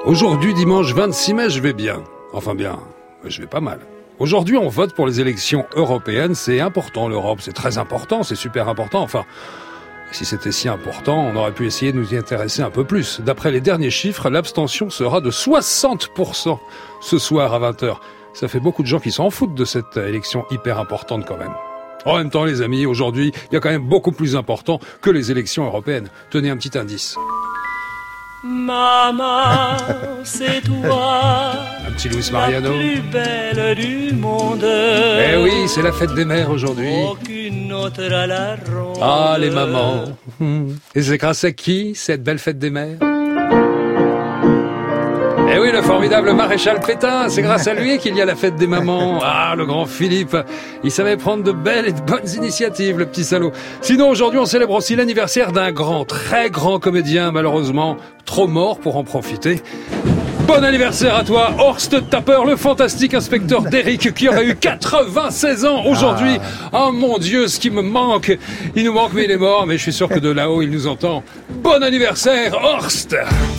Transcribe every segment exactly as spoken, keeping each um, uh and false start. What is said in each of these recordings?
Aujourd'hui, dimanche vingt-six mai, je vais bien. Enfin bien, je vais pas mal. Aujourd'hui, on vote pour les élections européennes. C'est important, l'Europe. C'est très important, c'est super important. Enfin, si c'était si important, on aurait pu essayer de nous y intéresser un peu plus. D'après les derniers chiffres, l'abstention sera de soixante pour cent ce soir à vingt heures. Ça fait beaucoup de gens qui s'en foutent de cette élection hyper importante quand même. En même temps, les amis, aujourd'hui, il y a quand même beaucoup plus important que les élections européennes. Tenez un petit indice. Maman, c'est toi, un petit Luis Mariano. La plus belle du monde. Eh oui, c'est la fête des mères aujourd'hui. Aucune autre à la ronde. Ah, les mamans. Et c'est grâce à qui, cette belle fête des mères? Eh oui, le formidable maréchal Pétain, c'est grâce à lui qu'il y a la fête des mamans. Ah, le grand Philippe, il savait prendre de belles et de bonnes initiatives, le petit salaud. Sinon, aujourd'hui, on célèbre aussi l'anniversaire d'un grand, très grand comédien, malheureusement, trop mort pour en profiter. Bon anniversaire à toi, Horst Tapper, le fantastique inspecteur Derrick, qui aurait eu quatre-vingt-seize ans aujourd'hui. Ah. Oh mon Dieu, ce qui me manque. Il nous manque, mais il est mort, mais je suis sûr que de là-haut, il nous entend. Bon anniversaire, Horst!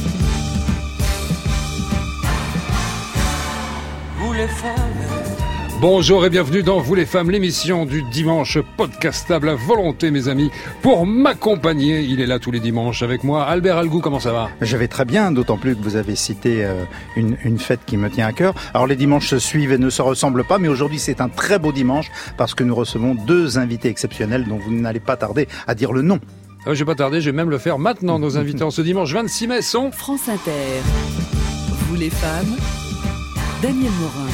Les femmes. Bonjour et bienvenue dans Vous les femmes, l'émission du dimanche podcastable à volonté, mes amis. Pour m'accompagner, il est là tous les dimanches avec moi. Albert Algou, comment ça va? Je vais très bien, d'autant plus que vous avez cité euh, une, une fête qui me tient à cœur. Alors les dimanches se suivent et ne se ressemblent pas, mais aujourd'hui c'est un très beau dimanche parce que nous recevons deux invités exceptionnels dont vous n'allez pas tarder à dire le nom. Ah, je vais pas tarder, je vais même le faire maintenant. Nos invités en ce dimanche vingt-six mai sont... France Inter. Vous les femmes, Danielle Morin.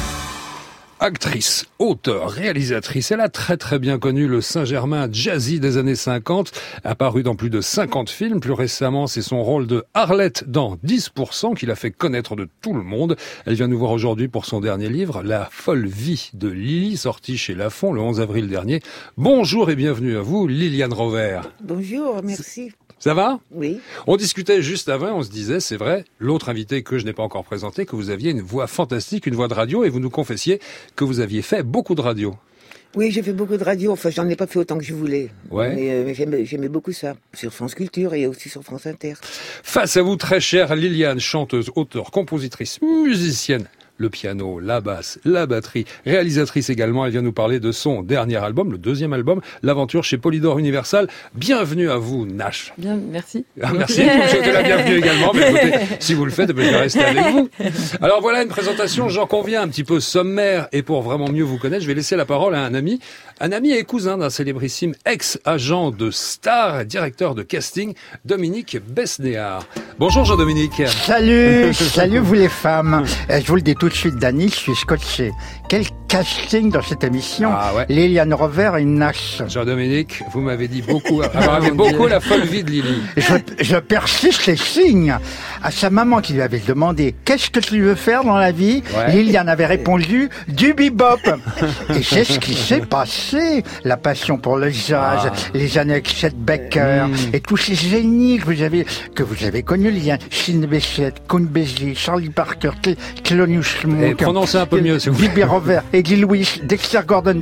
Actrice, auteure, réalisatrice, elle a très très bien connu le Saint-Germain jazzy des années cinquante, apparu dans plus de cinquante films. Plus récemment, c'est son rôle de Arlette dans dix pour cent qui l'a fait connaître de tout le monde. Elle vient nous voir aujourd'hui pour son dernier livre, La folle vie de Lily, sorti chez Lafon le onze avril dernier. Bonjour et bienvenue à vous, Liliane Rover. Bonjour, merci. Ça va? Oui. On discutait juste avant, on se disait, c'est vrai, l'autre invité que je n'ai pas encore présenté, que vous aviez une voix fantastique, une voix de radio, et vous nous confessiez que vous aviez fait beaucoup de radio. Oui, j'ai fait beaucoup de radio, enfin j'en ai pas fait autant que je voulais. Ouais. Mais, euh, mais j'aimais, j'aimais beaucoup ça, sur France Culture et aussi sur France Inter. Face à vous, très chère Liliane, chanteuse, auteure, compositrice, musicienne. Le piano, la basse, la batterie, réalisatrice également. Elle vient nous parler de son dernier album, le deuxième album, L'aventure chez Polydor Universal. Bienvenue à vous, Nash. Bien, merci. Ah, merci, vous me souhaitez la bienvenue également. Mais écoutez, si vous le faites, je vais rester avec vous. Alors voilà une présentation, j'en conviens, un petit peu sommaire. Et pour vraiment mieux vous connaître, je vais laisser la parole à un ami, un ami et cousin d'un célébrissime ex-agent de Star, directeur de casting, Dominique Besnéard. Bonjour Jean-Dominique. Salut, salut vous les femmes. Je vous le dis tout de suite, Dany, je suis scotché. Quel casting dans cette émission. Ah ouais. Liliane Rover et Nash. Jean-Dominique, vous m'avez dit beaucoup, vous m'avez beaucoup la folle vie de Lily. Je, je persiste les signes. À sa maman qui lui avait demandé « Qu'est-ce que tu veux faire dans la vie ?» Ouais. Liliane avait répondu « Du bebop ». Et c'est ce qui s'est passé. La passion pour le jazz, Ah. les années avec Chet Baker, Mm. et tous ces génies que vous avez, que vous avez connus, Liliane. Sidney Bechet, Count Basie, Charlie Parker, Cl- Thelonious Et Monk. prononcez un peu mieux, s'il vous plaît. Bibi Rover, Eddie Lewis, Dexter Gordon,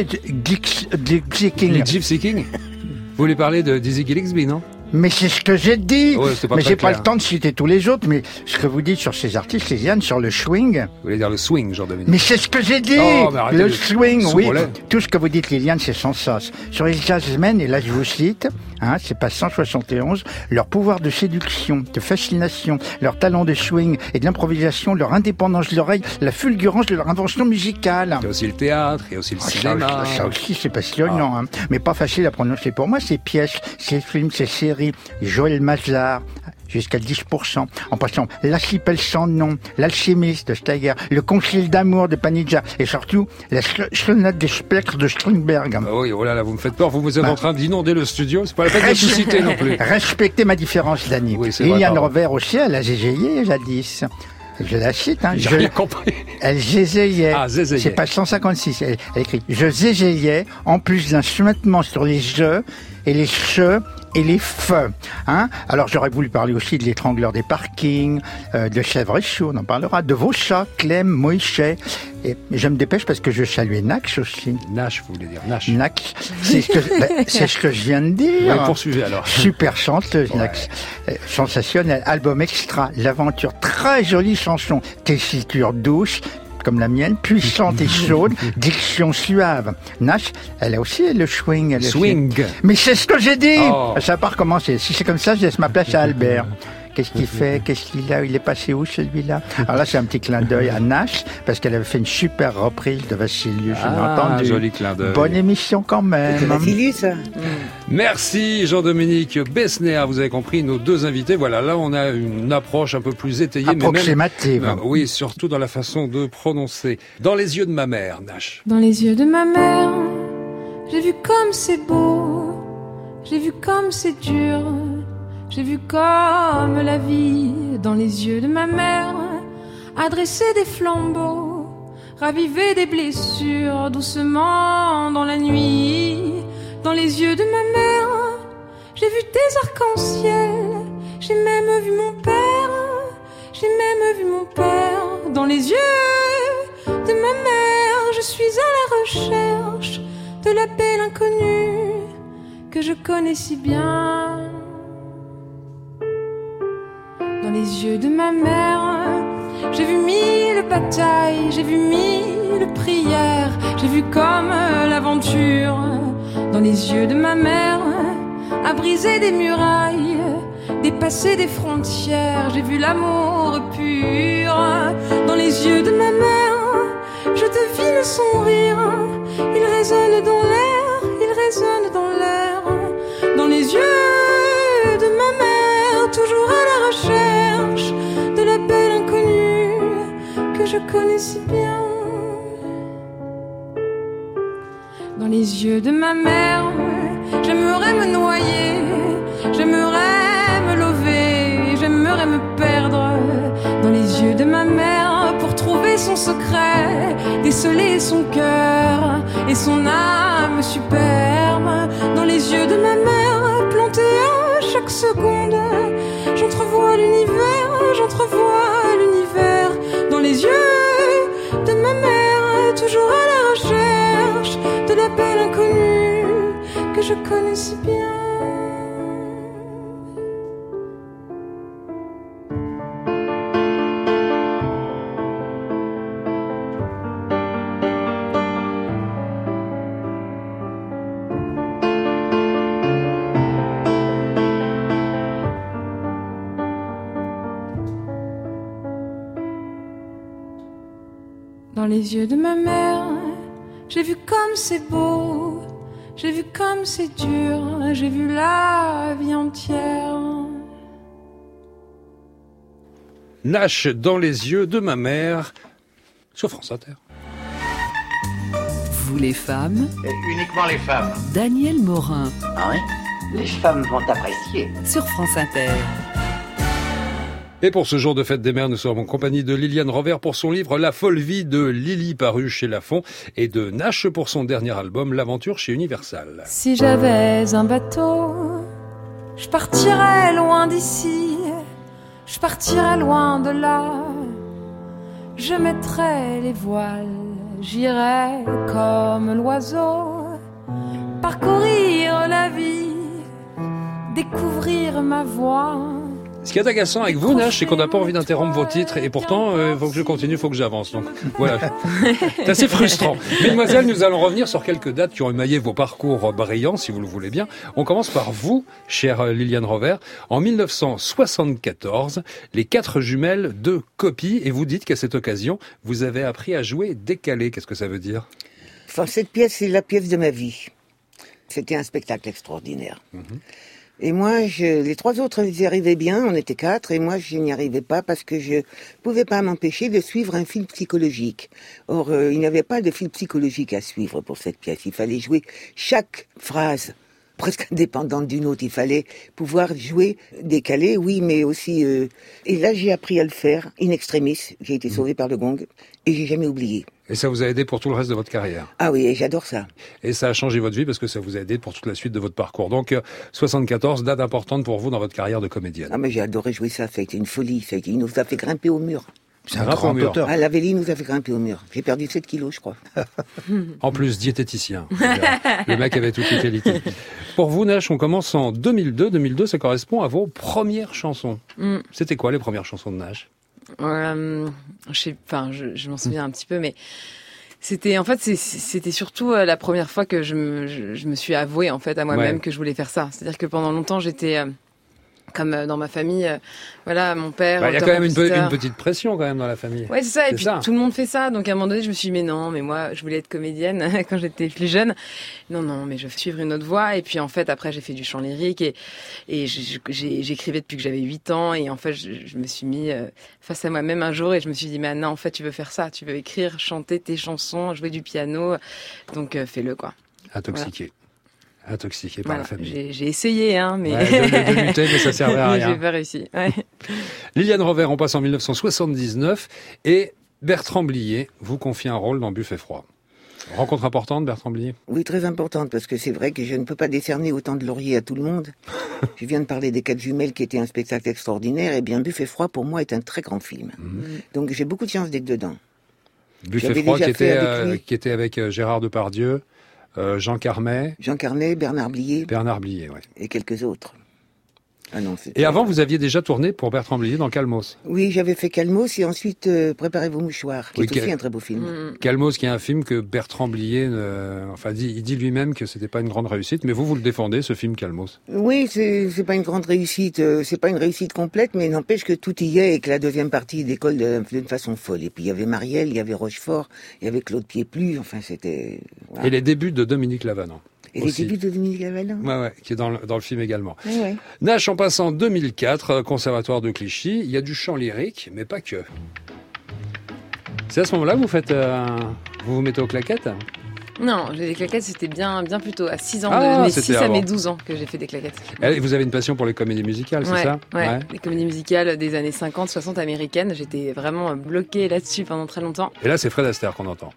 Gypsy King. Les Gypsy King. Vous voulez parler de Dizzy Gillespie, non? Mais c'est ce que j'ai dit. Ouais, c'est pas mais très j'ai pas clair. le temps de citer tous les autres. Mais ce que vous dites sur ces artistes, Liliane, sur le swing. Vous voulez dire le swing, Jean-Dominique? Mais c'est ce que j'ai dit. Oh, mais arrêtez le de- swing, sous oui. relais. Tout ce que vous dites, Liliane, c'est sans sens. Sur les jazzmen, et là je vous cite, hein, c'est pas cent soixante et onze, leur pouvoir de séduction, de fascination, leur talent de swing et de l'improvisation, leur indépendance de l'oreille, la fulgurance de leur invention musicale. Il y a aussi le théâtre, il y a aussi le Ah, ça, cinéma. ça aussi, c'est passionnant, hein. Mais pas facile à prononcer pour moi. Ces pièces, ces films, ces séries, Joël Mazar, jusqu'à dix pour cent, en passant L'archipel sans nom, L'alchimiste de Steiger, Le concile d'amour de Panizza, et surtout La sonate des spectres de Strindberg. Ah oui, oh là là, vous me faites peur, vous, vous êtes Bah. en train d'inonder le studio, c'est pas la peine de tout citer non plus. Respectez ma différence, Dany. Oui, c'est vrai, Liliane pardon. Rover aussi, elle a zégayé jadis. Je la cite, hein. J'ai Je- rien compris. Elle zézayait. Ah, zézayait. C'est page cent cinquante-six. Elle, elle écrit « Je zézayais, en plus d'un soumettement sur les jeux et les che et les feux. Hein. Alors j'aurais voulu parler aussi de l'étrangleur des parkings, euh, de Chèvre et Chou, on en parlera, de vos chats, Clem, Moïse, Et je me dépêche parce que je salue Nax aussi. Nash, vous voulez dire Nash. Nax, c'est ce que, ben, c'est ce que je viens de dire. Oui, poursuivez alors. Super chanteuse, Ouais. Nax. Euh, Sensationnelle. Album extra, l'aventure, très jolie chanson. Tessiture douce, comme la mienne, puissante et chaude, diction suave. Nash, elle a aussi le swing. Elle a Swing. aussi- Mais c'est ce que j'ai dit. Oh. Ça n'a pas recommencé. Si c'est comme ça, je laisse ma place à Albert. Qu'est-ce qu'il fait? Qu'est-ce qu'il a? Il est passé où, celui-là? Alors là, c'est un petit clin d'œil à Nash, parce qu'elle avait fait une super reprise de Vassilius, je l'ai Ah, entendu. joli clin d'œil. Bonne émission quand même. C'est Vassilius, ça. Merci Jean-Dominique Besnéa. Vous avez compris, nos deux invités. Voilà, là on a une approche un peu plus étayée. mais même- Approximative. Euh, oui, surtout dans la façon de prononcer. Dans les yeux de ma mère, Nash. Dans les yeux de ma mère, j'ai vu comme c'est beau, j'ai vu comme c'est dur, j'ai vu comme la vie. Dans les yeux de ma mère, adresser des flambeaux, raviver des blessures doucement dans la nuit. Dans les yeux de ma mère, j'ai vu des arcs-en-ciel, j'ai même vu mon père, j'ai même vu mon père. Dans les yeux de ma mère, je suis à la recherche de la belle inconnue que je connais si bien. Dans les yeux de ma mère, j'ai vu mille batailles, j'ai vu mille prières, j'ai vu comme l'aventure. Dans les yeux de ma mère, à briser des murailles, dépasser des frontières, j'ai vu l'amour pur. Dans les yeux de ma mère, je devine son rire, il résonne dans l'air, il résonne dans l'air. Dans les yeux de ma mère, toujours à la recherche de la belle inconnue que je connais si bien. Dans les yeux de ma mère, j'aimerais me noyer, j'aimerais me lever, j'aimerais me perdre. Dans les yeux de ma mère, pour trouver son secret, déceler son cœur et son âme superbe. Dans les yeux de ma mère, planté à chaque seconde, j'entrevois l'univers, j'entrevois l'univers. Dans les yeux de ma mère, toujours à la recherche de la belle inconnue que je connais si bien. Dans les yeux de ma mère, j'ai vu comme c'est beau, j'ai vu comme c'est dur, j'ai vu la vie entière. Nash, dans les yeux de ma mère, sur France Inter. Vous les femmes, Et uniquement les femmes. Daniel Morin, Ah oui? Les femmes vont apprécier. sur France Inter. Et pour ce jour de fête des mères, nous sommes en compagnie de Liliane Rovère pour son livre La folle vie de Lily, paru chez Lafon, et de Nash pour son dernier album L'Aventure chez Universal. Si j'avais un bateau, je partirais loin d'ici, je partirais loin de là, je mettrais les voiles, j'irais comme l'oiseau, parcourir la vie, découvrir ma voie. Ce qui est agaçant avec vous, Nash, c'est qu'on n'a pas envie d'interrompre vos titres, et pourtant, il euh, faut que je continue, il faut que j'avance. Donc voilà, c'est assez frustrant. Mesdemoiselles, nous allons revenir sur quelques dates qui ont émaillé vos parcours brillants, si vous le voulez bien. On commence par vous, chère Liliane Rovère. En mille neuf cent soixante-quatorze, les quatre jumelles de Copie, et vous dites qu'à cette occasion, vous avez appris à jouer décalé. Qu'est-ce que ça veut dire? Enfin, cette pièce, c'est la pièce de ma vie. C'était un spectacle extraordinaire. Mhm. Et moi, je, les trois autres, ils y arrivaient bien, on était quatre, et moi, je n'y arrivais pas parce que je pouvais pas m'empêcher de suivre un fil psychologique. Or, euh, il n'y avait pas de fil psychologique à suivre pour cette pièce. Il fallait jouer chaque phrase, presque indépendante d'une autre. Il fallait pouvoir jouer décalé, oui, mais aussi... Euh... Et là, j'ai appris à le faire, in extremis. J'ai été sauvé par le gong, et j'ai jamais oublié. Et ça vous a aidé pour tout le reste de votre carrière. Ah oui, et j'adore ça. Et ça a changé votre vie parce que ça vous a aidé pour toute la suite de votre parcours. Donc, soixante-quatorze, date importante pour vous dans votre carrière de comédienne. Ah mais j'ai adoré jouer ça, ça a été une folie, ça a, été, il nous a fait grimper au mur. C'est un Grimpe grand au mur. auteur. Ah, la Vélie nous a fait grimper au mur. J'ai perdu sept kilos, je crois. En plus, diététicien. Le mec avait toutes les qualités. Pour vous, Nash, on commence en deux mille deux. deux mille deux, ça correspond à vos premières chansons. Mm. C'était quoi les premières chansons de Nash? Euh, je sais, enfin, je, je m'en souviens un petit peu, mais c'était, en fait, c'est- c'était surtout euh, la première fois que je me, je, je me suis avouée, en fait, à moi-même Ouais. que je voulais faire ça. C'est-à-dire que pendant longtemps, j'étais, euh, comme euh, dans ma famille, euh, voilà, mon père. Bah, il y a auteur, quand même une, pe- compositeur. une petite pression quand même dans la famille. Ouais, c'est ça. Et C'est puis ça. tout le monde fait ça. Donc à un moment donné, je me suis dit, mais non, mais moi, je voulais être comédienne quand j'étais plus jeune. Non, non, mais je vais suivre une autre voie. Et puis en fait, après, j'ai fait du chant lyrique et, et j'ai- j'ai- j'écrivais depuis que j'avais huit ans. Et en fait, je, je me suis mis euh, face à moi-même un jour et je me suis dit, mais non, en fait, tu veux faire ça. Tu veux écrire, chanter tes chansons, jouer du piano. Donc euh, fais-le, quoi. Intoxiqué. Intoxiqué par Voilà. la famille. J'ai j'ai essayé, hein, mais. Ouais, de, de lutter, mais ça servait à mais rien. j'ai pas réussi. Ouais. Liliane Rovère, on passe en mille neuf cent soixante-dix-neuf et Bertrand Blier vous confie un rôle dans Buffet froid. Rencontre importante, Bertrand Blier? Oui, très importante, parce que c'est vrai que je ne peux pas décerner autant de lauriers à tout le monde. Je viens de parler des Quatre Jumelles, qui était un spectacle extraordinaire, et bien Buffet froid, pour moi, est un très grand film. Donc j'ai beaucoup de chance d'être dedans. Buffet J'avais froid déjà qui fait était, avec euh, lui. qui était avec euh, Gérard Depardieu, euh, Jean Carmet, Jean Carnet, Bernard Blier Bernard Blier. Ouais. et quelques autres. Ah non, c'était- Et avant, vous aviez déjà tourné pour Bertrand Blier dans Calmos. Oui, j'avais fait Calmos et ensuite euh, Préparez vos mouchoirs, qui Oui, est aussi quel- un très beau film. Mm. Calmos, qui est un film que Bertrand Blier, euh, enfin, dit, il dit lui-même que c'était pas une grande réussite, mais vous, vous le défendez, ce film Calmos. Oui, c'est c'est pas une grande réussite, euh, c'est pas une réussite complète, mais n'empêche que tout y est et que la deuxième partie décolle de- d'une façon folle. Et puis il y avait Marielle, il y avait Rochefort, il y avait Claude Pieplu, enfin c'était... voilà. Et les débuts de Dominique Lavanant. Et les aussi. débuts de Dominique Lavalin. Ouais, ouais, qui est dans le, dans le film également. Ouais, ouais. Nash, en passe en deux mille quatre, euh, Conservatoire de Clichy. Il y a du chant lyrique, mais pas que. C'est à ce moment-là que vous faites, euh, vous vous mettez aux claquettes? Non, j'ai des claquettes, c'était bien, bien plus tôt, à six ans, Ah, de mes c'était six à avant. mes douze ans que j'ai fait des claquettes. Et vous avez une passion pour les comédies musicales, c'est ouais, ça? ouais. Les comédies musicales des années cinquante, soixante américaines, j'étais vraiment bloquée là-dessus pendant très longtemps. Et là, c'est Fred Astaire qu'on entend.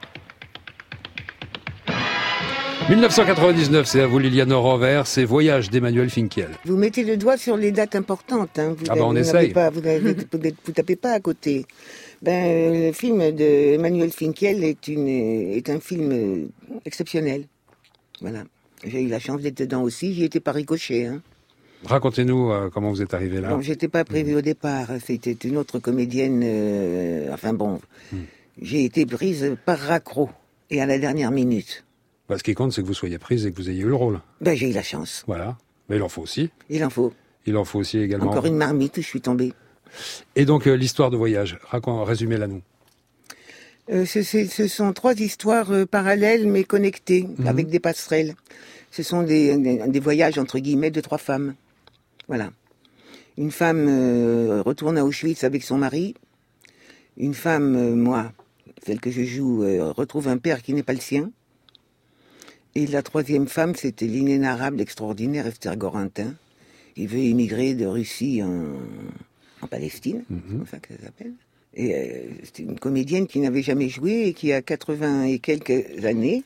mille neuf cent quatre-vingt-dix-neuf, c'est à vous Liliane Rovère, c'est Voyage d'Emmanuel Finkiel. Vous mettez le doigt sur les dates importantes. Hein. Vous Ah bah, on vous n'avez essaye. Pas, vous, n'avez- vous n'êtes- vous tapez pas à côté. Ben, euh, le film de Emmanuel Finkiel est, une, est un film euh, exceptionnel. Voilà. J'ai eu la chance d'être dedans aussi. J'y étais pas ricochet. Hein. Racontez-nous euh, comment vous êtes arrivé là. Non, j'étais pas prévue au départ. C'était une autre comédienne. euh, enfin bon, Hmm. j'ai été prise par raccro et à la dernière minute. Bah, ce qui compte, c'est que vous soyez prise et que vous ayez eu le rôle. Ben, j'ai eu la chance. Voilà. Mais il en faut aussi. Il en faut. Il en faut aussi également. Encore une marmite où je suis tombée. Et donc, euh, l'histoire de voyage. Racon- Résumez-la nous. Euh, ce, c'est- ce sont trois histoires euh, parallèles mais connectées, Mhm. avec des passerelles. Ce sont des, des, des voyages, entre guillemets, de trois femmes. Voilà. Une femme euh, retourne à Auschwitz avec son mari. Une femme, euh, moi, celle que je joue, euh, retrouve un père qui n'est pas le sien. Et la troisième femme, c'était l'inénarrable, extraordinaire Esther Gorintin. Il veut émigrer de Russie en, en Palestine, Mhm. c'est comme ça que ça s'appelle. Et euh, c'était une comédienne qui n'avait jamais joué et qui, à quatre-vingts et quelques années,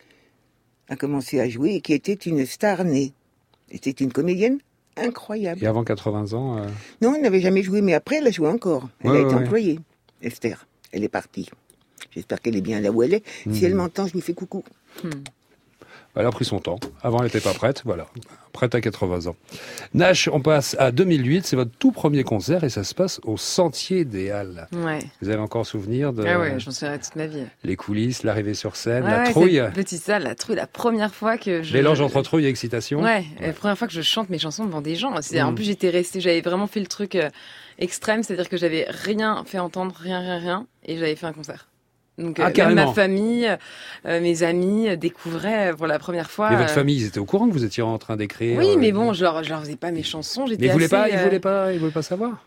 a commencé à jouer et qui était une star née. C'était une comédienne incroyable. Et avant quatre-vingts ans, euh, Non, elle n'avait jamais joué, mais après, elle a joué encore. Elle Ouais, a ouais, été ouais. employée, Esther. Elle est partie. J'espère qu'elle est bien là où elle est. Si Mhm. elle m'entend, je lui fais coucou. elle a pris son temps. Avant, elle n'était pas prête. Voilà. Prête à quatre-vingts ans. Nash, on passe à deux mille huit. C'est votre tout premier concert et ça se passe au Sentier des Halles. Ouais. Vous avez encore souvenir de Ah ouais, j'en souviendrai toute ma vie. les coulisses, l'arrivée sur scène, Ouais, la ouais, trouille. cette petite salle, la trouille, la première fois que je... Mélange entre trouille et excitation. Ouais, la première fois que je chante mes chansons devant des gens. C'est, Mm. En plus, j'étais restée, j'avais vraiment fait le truc euh, extrême, c'est-à-dire que j'avais rien fait entendre, rien, rien, rien, et j'avais fait un concert. Donc, Ah, euh, même carrément. ma famille, euh, mes amis euh, découvraient euh, pour la première fois. Mais votre euh, famille, ils étaient au courant que vous étiez en train d'écrire. Oui, euh, mais bon, je leur, je leur faisais pas mes chansons. J'étais Mais ils voulaient assez, pas, ils euh, voulaient pas, ils voulaient pas savoir.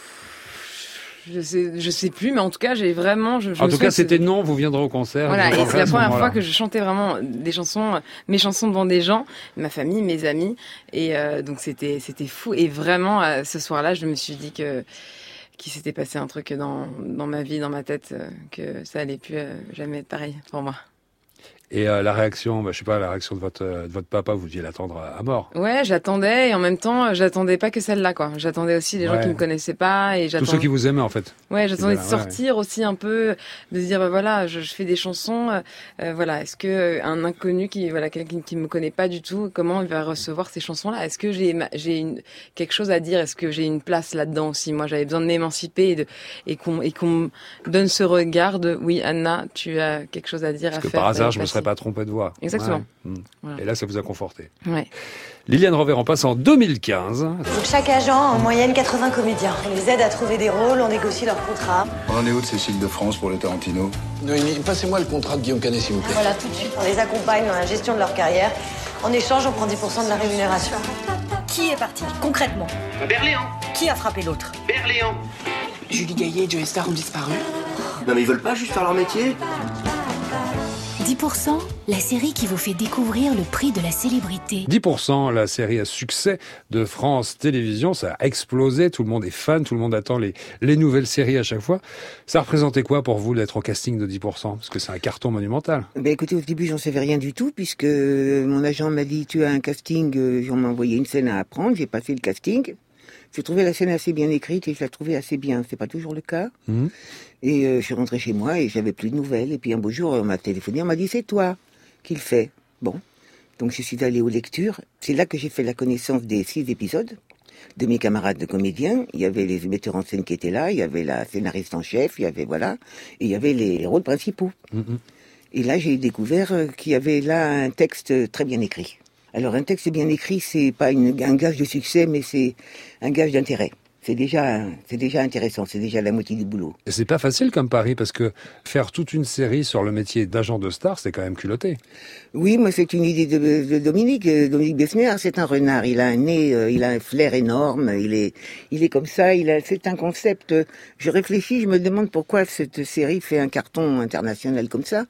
Je sais, je sais plus, mais en tout cas, j'ai vraiment. Je, je En me tout souviens cas, que c'était non, vous viendrez au concert. Voilà, vous et c'est entendrez à la ce première moment-là. fois que je chantais vraiment des chansons, euh, mes chansons devant des gens, ma famille, mes amis, et euh, donc c'était c'était fou. Et vraiment, euh, ce soir-là, je me suis dit que qu'il s'était passé un truc dans dans ma vie, dans ma tête, euh, que ça allait plus euh, jamais être pareil pour moi. Et euh, la réaction, bah, je sais pas, la réaction de votre euh, de votre papa, vous deviez l'attendre à, à mort. Ouais, j'attendais et en même temps, j'attendais pas que celle-là, quoi. J'attendais aussi les gens Ouais. qui me connaissaient pas et Tous j'attendais. ceux qui vous aimaient en fait. Ouais, j'attendais de Ouais, sortir aussi un peu, de se dire bah voilà, je, je fais des chansons, euh, euh, voilà, est-ce que euh, un inconnu qui voilà quelqu'un qui me connaît pas du tout, comment il va recevoir ces chansons-là? Est-ce que j'ai ma- j'ai une, quelque chose à dire? Est-ce que j'ai une place là-dedans aussi? Moi, j'avais besoin de m'émanciper et de et qu'on et qu'on me donne ce regard de oui, Anna, tu as quelque chose à dire, Parce à que faire. par hasard, t'as je me passé. serais pas trompé de voix. Exactement. Ouais. Mm. Voilà. Et là, ça vous a conforté. Ouais. Liliane Rover, on passe en deux mille quinze. Pour chaque agent, en moyenne quatre-vingts comédiens. On les aide à trouver des rôles, on négocie leurs contrats. On en est où de Cécile de France pour le Tarantino? Noémie, passez-moi le contrat de Guillaume Canet, s'il vous plaît. Voilà, tout de suite, on les accompagne dans la gestion de leur carrière. En échange, on prend dix pour cent de la rémunération. Qui est parti, concrètement? Berléand. Qui a frappé l'autre? Berléand. Julie Gaillet et Joe Star ont disparu. Non mais ils veulent pas juste faire leur métier? dix pour cent, la série qui vous fait découvrir le prix de la célébrité. dix pour cent, la série à succès de France Télévisions, ça a explosé, tout le monde est fan, tout le monde attend les, les nouvelles séries à chaque fois. Ça représentait quoi pour vous d'être au casting de dix pour cent? Parce que c'est un carton monumental. Ben écoutez, au début, j'en savais rien du tout, puisque mon agent m'a dit, tu as un casting, euh, on m'a envoyé une scène à apprendre, j'ai passé le casting. J'ai trouvé la scène assez bien écrite et je la trouvais assez bien. C'est pas toujours le cas. Mmh. Et euh, je suis rentrée chez moi et j'avais plus de nouvelles. Et puis un beau jour, on m'a téléphoné, on m'a dit, c'est toi qui le fais. Bon. Donc je suis allée aux lectures. C'est là que j'ai fait la connaissance des six épisodes, de mes camarades de comédiens. Il y avait les metteurs en scène qui étaient là, il y avait la scénariste en chef, il y avait, voilà, et il y avait les rôles principaux. Mmh. Et là, j'ai découvert euh, qu'il y avait là un texte très bien écrit. Alors un texte bien écrit, c'est pas une, un gage de succès, mais c'est un gage d'intérêt. C'est déjà, c'est déjà intéressant, c'est déjà la moitié du boulot. Et c'est pas facile comme pari, parce que faire toute une série sur le métier d'agent de star, c'est quand même culotté. Oui, moi c'est une idée de, de Dominique. Dominique Besnéard, c'est un renard. Il a un nez, euh, il a un flair énorme. Il est, il est comme ça. Il a, c'est un concept. Je réfléchis, je me demande pourquoi cette série fait un carton international comme ça.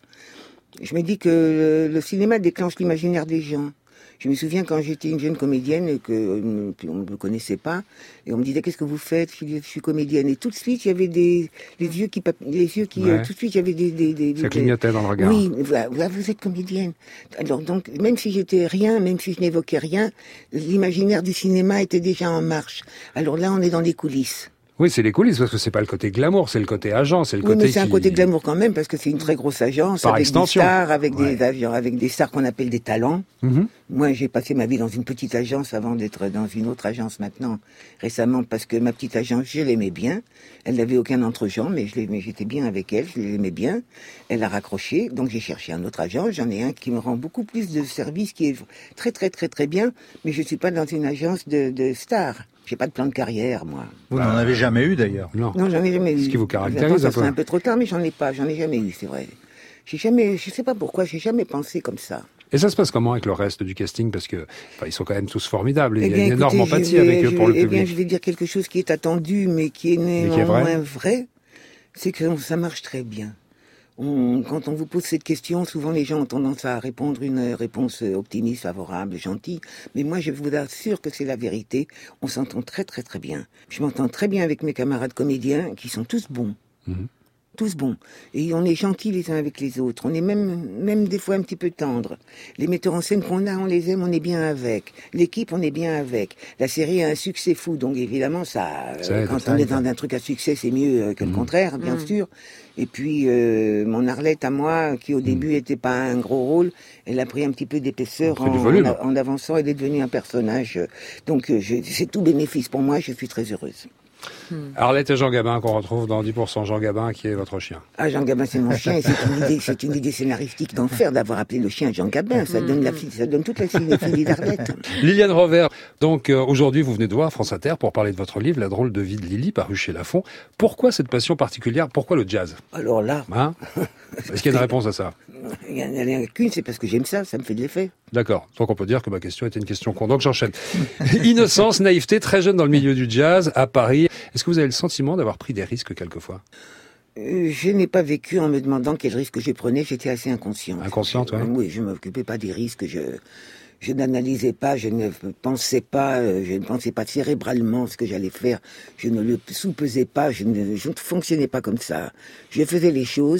Je me dis que le, le cinéma déclenche l'imaginaire des gens. Je me souviens quand j'étais une jeune comédienne et que euh, on ne me connaissait pas et on me disait qu'est-ce que vous faites? Je disais je suis comédienne et tout de suite il y avait des les yeux qui les yeux qui ouais. euh, tout de suite il y avait des des, des ça clignotait dans le regard. Oui, voilà, vous êtes comédienne. Alors donc même si j'étais rien, même si je n'évoquais rien, l'imaginaire du cinéma était déjà en marche. Alors là on est dans les coulisses. Oui, c'est les coulisses, parce que c'est pas le côté glamour, c'est le côté agent, c'est le oui, côté mais c'est qui... un côté glamour quand même, parce que c'est une très grosse agence, Par avec extension. des stars, avec ouais. des avions, avec des stars qu'on appelle des talents. Mm-hmm. Moi, j'ai passé ma vie dans une petite agence avant d'être dans une autre agence maintenant, récemment, parce que ma petite agence, je l'aimais bien. Elle n'avait aucun entre-gens, mais je l'aimais, j'étais bien avec elle, je l'aimais bien. Elle a raccroché, donc j'ai cherché un autre agent. J'en ai un qui me rend beaucoup plus de services, qui est très, très, très, très bien, mais je suis pas dans une agence de, de stars. J'ai pas de plan de carrière, moi. Vous n'en avez jamais eu, d'ailleurs. Non. Non, j'en ai jamais eu. Ce qui vous caractérise Attends, ça un peu. serait un peu trop tard, mais j'en ai pas, j'en ai jamais eu, c'est vrai. J'ai jamais, je sais pas pourquoi, j'ai jamais pensé comme ça. Et ça se passe comment avec le reste du casting? Parce que, enfin, ils sont quand même tous formidables. Il Eh y a bien, une énorme écoutez, empathie je vais- avec eux je pour vais- le eh public. bien, je vais dire quelque chose qui est attendu, mais qui est Mais qui est vrai. néanmoins vrai. C'est que ça marche très bien. On, quand on vous pose cette question, souvent les gens ont tendance à répondre une réponse optimiste, favorable, gentille. Mais moi, je vous assure que c'est la vérité. On s'entend très très très bien. Je m'entends très bien avec mes camarades comédiens, qui sont tous bons. Mmh. Tous bons. Et on est gentils les uns avec les autres. On est même, même des fois un petit peu tendres. Les metteurs en scène qu'on a, on les aime, on est bien avec. L'équipe, on est bien avec. La série a un succès fou, donc évidemment, ça, Ça euh, aide, quand ça on est aide. dans un truc à succès, c'est mieux euh, que le Mmh. contraire, bien Mmh. sûr. Et puis, euh, mon Arlette à moi, qui au début était pas un gros rôle, elle a pris un petit peu d'épaisseur On fait en, du volume. en, en avançant. Elle est devenue un personnage. Donc, euh, je, c'est tout bénéfice pour moi. Je suis très heureuse. Arlette et Jean Gabin qu'on retrouve dans dix pour cent. Jean Gabin qui est votre chien. Ah, Jean Gabin, c'est mon chien, et c'est une idée, c'est une idée scénaristique d'enfer d'avoir appelé le chien Jean Gabin. Ça donne la fille, ça donne toute la cinéphilie d'Arlette. Liliane Rover, donc euh, aujourd'hui vous venez de voir France Inter pour parler de votre livre La drôle de vie de Lily, paru chez Lafon. Pourquoi cette passion particulière? Pourquoi le jazz? Alors là, Hein? Est-ce qu'il y a une réponse à ça? il y en a qu'une, c'est parce que j'aime ça, ça me fait de l'effet. D'accord. Donc on peut dire que ma question était une question con. Donc j'enchaîne. Innocence, naïveté, très jeune dans le milieu du jazz, à Paris. Est-ce que vous avez le sentiment d'avoir pris des risques quelquefois? Euh, je n'ai pas vécu en me demandant quel risque je prenais, j'étais assez inconsciente. Inconsciente, ouais. Oui, je ne m'occupais pas des risques, je, je n'analysais pas, je ne pensais pas, euh, je ne pensais pas cérébralement ce que j'allais faire, je ne le sous-pesais pas, je ne, je ne fonctionnais pas comme ça. Je faisais les choses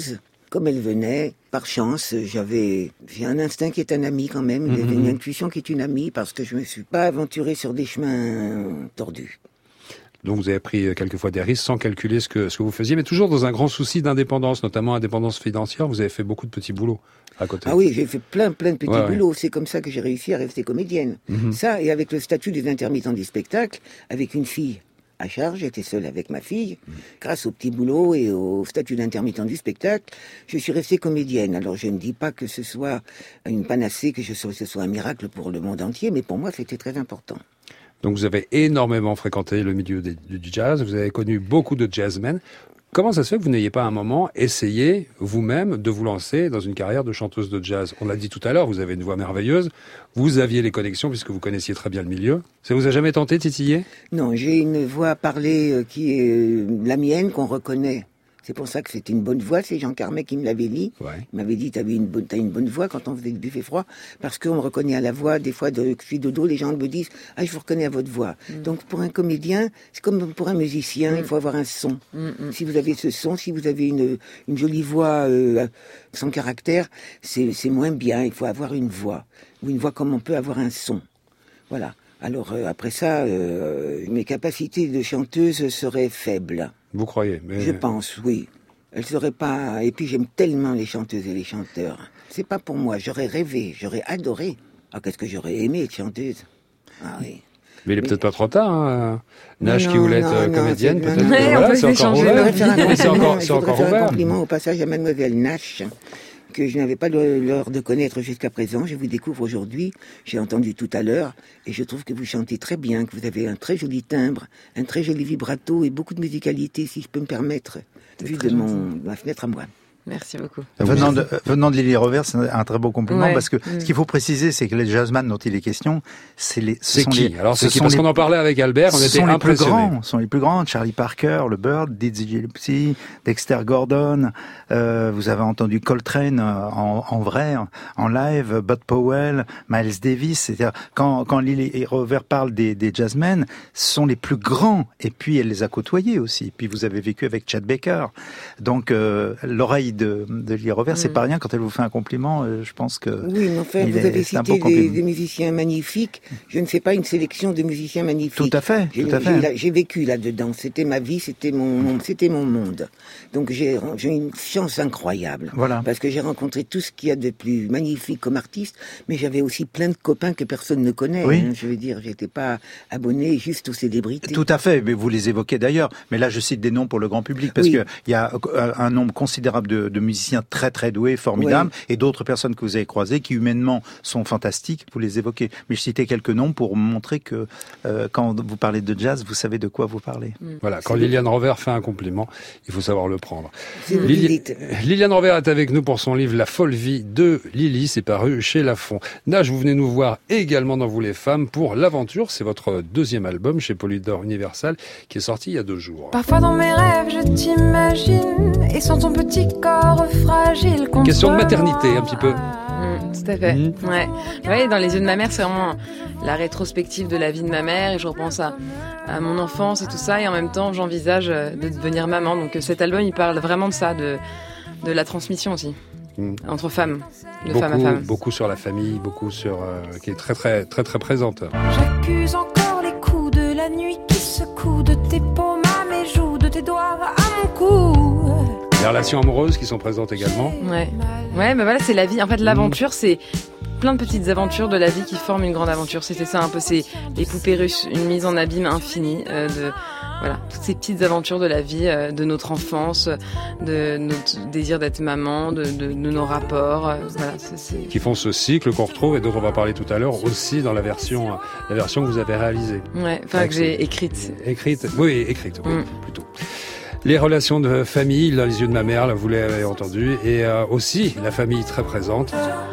comme elle venait. Par chance, j'avais, j'ai un instinct qui est un ami quand même, Mmh. une intuition qui est une amie, parce que je me suis pas aventurée sur des chemins tordus. Donc vous avez pris quelquefois des risques sans calculer ce que, ce que vous faisiez, mais toujours dans un grand souci d'indépendance, notamment indépendance financière. Vous avez fait beaucoup de petits boulots à côté. Ah oui, j'ai fait plein, plein de petits ouais, boulots. Ouais. C'est comme ça que j'ai réussi à rester comédienne. Mmh. Ça, et avec le statut des intermittents du spectacle, avec une fille à charge, j'étais seule avec ma fille. Mmh. Grâce au petit boulot et au statut d'intermittent du spectacle, je suis restée comédienne. Alors je ne dis pas que ce soit une panacée, que ce soit un miracle pour le monde entier, mais pour moi, c'était très important. Donc vous avez énormément fréquenté le milieu du jazz, vous avez connu beaucoup de jazzmen. Comment ça se fait que vous n'ayez pas à un moment essayé vous-même de vous lancer dans une carrière de chanteuse de jazz? On l'a dit tout à l'heure, vous avez une voix merveilleuse, vous aviez les connexions puisque vous connaissiez très bien le milieu. Ça vous a jamais tenté, titillé? Non, j'ai une voix parlée qui est la mienne, qu'on reconnaît. C'est pour ça que c'était une bonne voix, c'est Jean Carmet qui me l'avait dit. Ouais. Il m'avait dit, t'avais une bonne, t'as une bonne voix quand on faisait du buffet froid, parce qu'on me reconnaît à la voix. Des fois, de, je suis de dos, les gens me disent, ah, je vous reconnais à votre voix. Mm. Donc, pour un comédien, c'est comme pour un musicien, mm. il faut avoir un son. Mm, mm. Si vous avez ce son, si vous avez une, une jolie voix euh, sans caractère, c'est, c'est moins bien. Il faut avoir une voix, ou une voix comme on peut avoir un son. Voilà. Alors, euh, après ça, euh, mes capacités de chanteuse seraient faibles. Vous croyez? Mais... Je pense, oui. Elle serait pas. Et puis j'aime tellement les chanteuses et les chanteurs. C'est pas pour moi. J'aurais rêvé, j'aurais adoré. Ah, qu'est-ce que j'aurais aimé être chanteuse. Ah oui. Mais il est Mais... peut-être pas trop tard, hein. Nash qui voulait être non, comédienne, non, peut-être. non, Que, non, voilà, on c'est encore ouvert. C'est encore, c'est encore faire ouvert. un compliment au passage à Mademoiselle Nash, que je n'avais pas l'heur de connaître jusqu'à présent. Je vous découvre aujourd'hui. J'ai entendu tout à l'heure, et je trouve que vous chantez très bien, que vous avez un très joli timbre, un très joli vibrato et beaucoup de musicalité, si je peux me permettre, vu de mon, ma fenêtre à moi. Merci beaucoup. Venant de, venant de Lily Rovers, c'est un très beau compliment, ouais. parce que mmh. ce qu'il faut préciser, c'est que les jazzman dont il est question, c'est les, ce c'est sont qui les, alors c'est ce qui sont parce les, qu'on en parlait avec Albert, on ce était sont les impressionnés. plus grands, sont les plus grands. Charlie Parker, le Bird, Dizzy Gillespie, Dexter Gordon. Euh, vous avez entendu Coltrane en, en vrai, en live, Bud Powell, Miles Davis. C'est-à-dire quand quand Lily Rovers parle des, des jazzmen, ce sont les plus grands. Et puis elle les a côtoyés aussi. Puis vous avez vécu avec Chet Baker. Donc euh, l'oreille de, de Lily Rovers, c'est pas rien. Quand elle vous fait un compliment, euh, je pense que oui, mais enfin, vous est, avez cité des, des musiciens magnifiques. Je ne fais pas une sélection de musiciens magnifiques. Tout à fait, j'ai, tout à fait. J'ai, j'ai vécu là-dedans. C'était ma vie, c'était mon, mon c'était mon monde. Donc j'ai, j'ai une chance incroyable. Voilà. Parce que j'ai rencontré tout ce qu'il y a de plus magnifique comme artiste, mais j'avais aussi plein de copains que personne ne connaît. Oui. Hein, je veux dire, j'étais pas abonné juste aux célébrités. Tout à fait, mais vous les évoquez d'ailleurs. Mais là, je cite des noms pour le grand public parce oui. que il y a un nombre considérable de, de musiciens très très doués, formidables, oui. et d'autres personnes que vous avez croisées qui humainement sont fantastiques. Vous les évoquez. Mais je citais quelques noms pour montrer que euh, quand vous parlez de jazz, vous savez de quoi vous parlez. Mmh. Voilà. Quand c'est Liliane Rovers fait un compliment, il faut savoir le prendre. Lili... Liliane Rovers est avec nous pour son livre La folle vie de Lily. C'est paru chez Lafon. Nash, vous venez nous voir également dans Vous les femmes pour L'Aventure. C'est votre deuxième album chez Polydor Universal qui est sorti il y a deux jours. Parfois dans mes rêves, je t'imagine et sans ton petit corps fragile. Question de maternité, un petit peu. Mmh, tout à fait. Mmh. Ouais. Ouais, dans les yeux de ma mère, c'est vraiment la rétrospective de la vie de ma mère et je repense à, à mon enfance et tout ça et en même temps, j'envisage de devenir maman. Donc cet album, il parle vraiment de ça, de, de la transmission aussi. Mmh. Entre femmes, de beaucoup, femme à femme. Beaucoup sur la famille, beaucoup sur euh, qui est très très très très présente. J'accuse encore les coups de la nuit qui secouent de tes paumes à mes joues, de tes doigts à mon cou. Les relations amoureuses qui sont présentes également. Ouais, ouais, mais voilà, c'est la vie. En fait, l'aventure, mmh. c'est plein de petites aventures de la vie qui forment une grande aventure. C'était ça un peu, c'est les poupées russes, une mise en abîme infinie euh, de voilà toutes ces petites aventures de la vie, euh, de notre enfance, de notre désir d'être maman, de, de, de nos rapports. Euh, voilà, c'est, c'est... Qui font ce cycle qu'on retrouve et dont on va parler tout à l'heure aussi dans la version la version que vous avez réalisée. Ouais, enfin que j'ai écrite. Écrite, oui, écrite, oui, mmh. plutôt. Les relations de famille, dans les yeux de ma mère, là, vous l'avez entendu, et euh, aussi la famille très présente.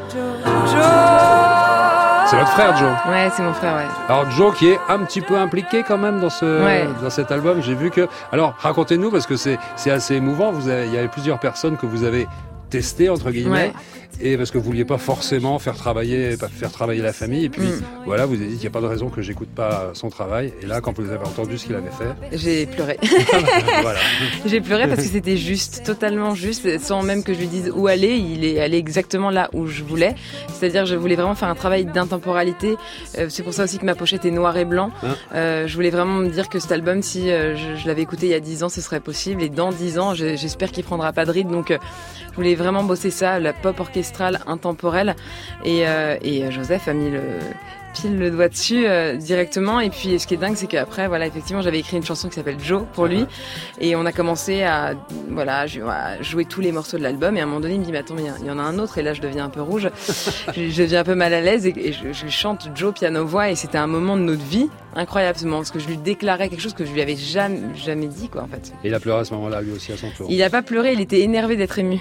C'est votre frère, Joe. Ouais, c'est mon frère, ouais. Alors Joe qui est un petit peu impliqué quand même dans ce ouais. dans cet album. J'ai vu que. Alors racontez-nous parce que c'est c'est assez émouvant. Vous avez, il y avait plusieurs personnes que vous avez testées entre guillemets, ouais. et parce que vous vouliez pas forcément faire travailler, pas faire travailler la famille. Et puis mm. voilà, vous avez dit qu'il n'y a pas de raison que j'écoute pas son travail. Et là, quand vous avez entendu ce qu'il avait fait, j'ai pleuré. Voilà. J'ai pleuré parce que c'était juste, totalement juste, sans même que je lui dise où aller. Il est allé exactement là où je voulais. C'est-à-dire, je voulais vraiment faire un travail d'intemporalité. Euh, c'est pour ça aussi que ma pochette est noir et blanc. Hein euh, je voulais vraiment me dire que cet album, si euh, je, je l'avais écouté il y a dix ans, ce serait possible. Et dans dix ans, je, j'espère qu'il prendra pas de ride. Donc, euh, je voulais vraiment bosser ça, la pop orchestrale intemporelle. Et, euh, et Joseph a mis le pile le doigt dessus euh, directement. Et puis, ce qui est dingue, c'est qu'après, voilà, effectivement, j'avais écrit une chanson qui s'appelle Joe pour lui. Et on a commencé à, voilà, à jouer tous les morceaux de l'album. Et à un moment donné, il me dit, mais attends, mais il y en a un autre. Et là, je deviens un peu rouge. je, je deviens un peu mal à l'aise et, et je, je chante Joe piano-voix. Et c'était un moment de notre vie incroyable, ce moment, parce que je lui déclarais quelque chose que je lui avais jamais, jamais dit, quoi, en fait. Et il a pleuré à ce moment-là, lui aussi, à son tour. Il a pas pleuré, il était énervé d'être ému.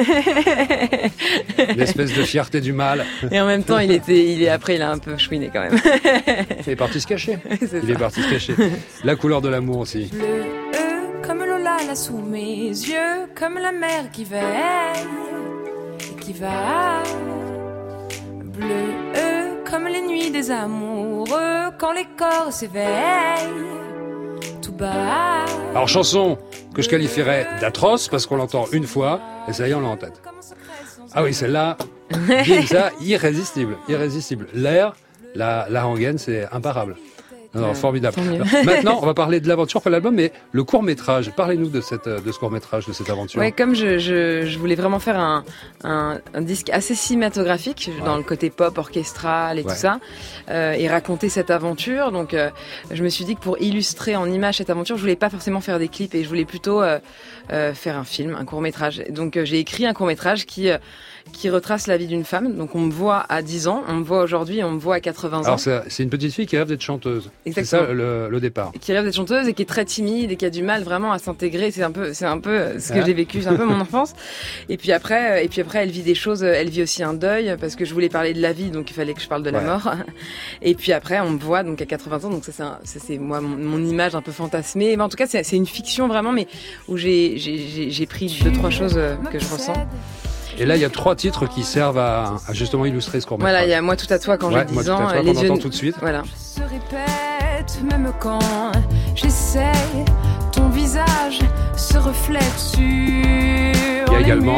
Une espèce de fierté du mal. Et en même temps, il était, il est, après, il a un peu chouiné quand même. Il est parti se cacher. C'est il ça. est parti se cacher. La couleur de l'amour aussi. Bleu, euh, comme Lola là sous mes yeux, comme la mer qui veille et qui va. Bleu, euh, comme les nuits des amoureux, quand les corps s'éveillent, tout bas. Alors, chanson que je qualifierais d'atroce parce qu'on l'entend une fois et ça y est, on l'a en tête. Ah oui, celle-là, bim, ça, irrésistible, irrésistible. L'air, la, la rengaine, c'est imparable. Non, non, ouais, formidable. Alors, maintenant, on va parler de l'aventure, pas l'album, mais le court-métrage. Parlez-nous de cette, de ce court-métrage, de cette aventure. Ouais, comme je, je, je voulais vraiment faire un, un, un disque assez cinématographique, ouais, dans le côté pop, orchestral et ouais, tout ça, euh, et raconter cette aventure. Donc, euh, je me suis dit que pour illustrer en images cette aventure, je voulais pas forcément faire des clips et je voulais plutôt euh, euh, faire un film, un court-métrage. Donc, euh, j'ai écrit un court-métrage qui... Euh, qui retrace la vie d'une femme. Donc on me voit à dix ans, on me voit aujourd'hui, on me voit à quatre-vingts ans. Alors c'est, c'est une petite fille qui rêve d'être chanteuse. Exactement. C'est ça le, le départ. Qui rêve d'être chanteuse et qui est très timide et qui a du mal vraiment à s'intégrer. C'est un peu, c'est un peu ce que ah. j'ai vécu, c'est un peu mon enfance. Et puis après, et puis après, elle vit des choses. Elle vit aussi un deuil parce que je voulais parler de la vie, donc il fallait que je parle de ouais, la mort. Et puis après, on me voit donc à quatre-vingts ans. Donc ça c'est, un, ça, c'est moi mon, mon image un peu fantasmée. Mais en tout cas, c'est, c'est une fiction vraiment, mais où j'ai, j'ai, j'ai, j'ai pris deux trois choses que je ressens. Et là, il y a trois titres qui servent à, à justement illustrer ce court-métrage. Voilà, il y a Moi tout à toi quand ouais, j'ai dix ans. Toi, les qu'on yeux... entend tout de suite. Voilà. Se répète même quand j'essaye, ton visage se reflète sur. Il y a également.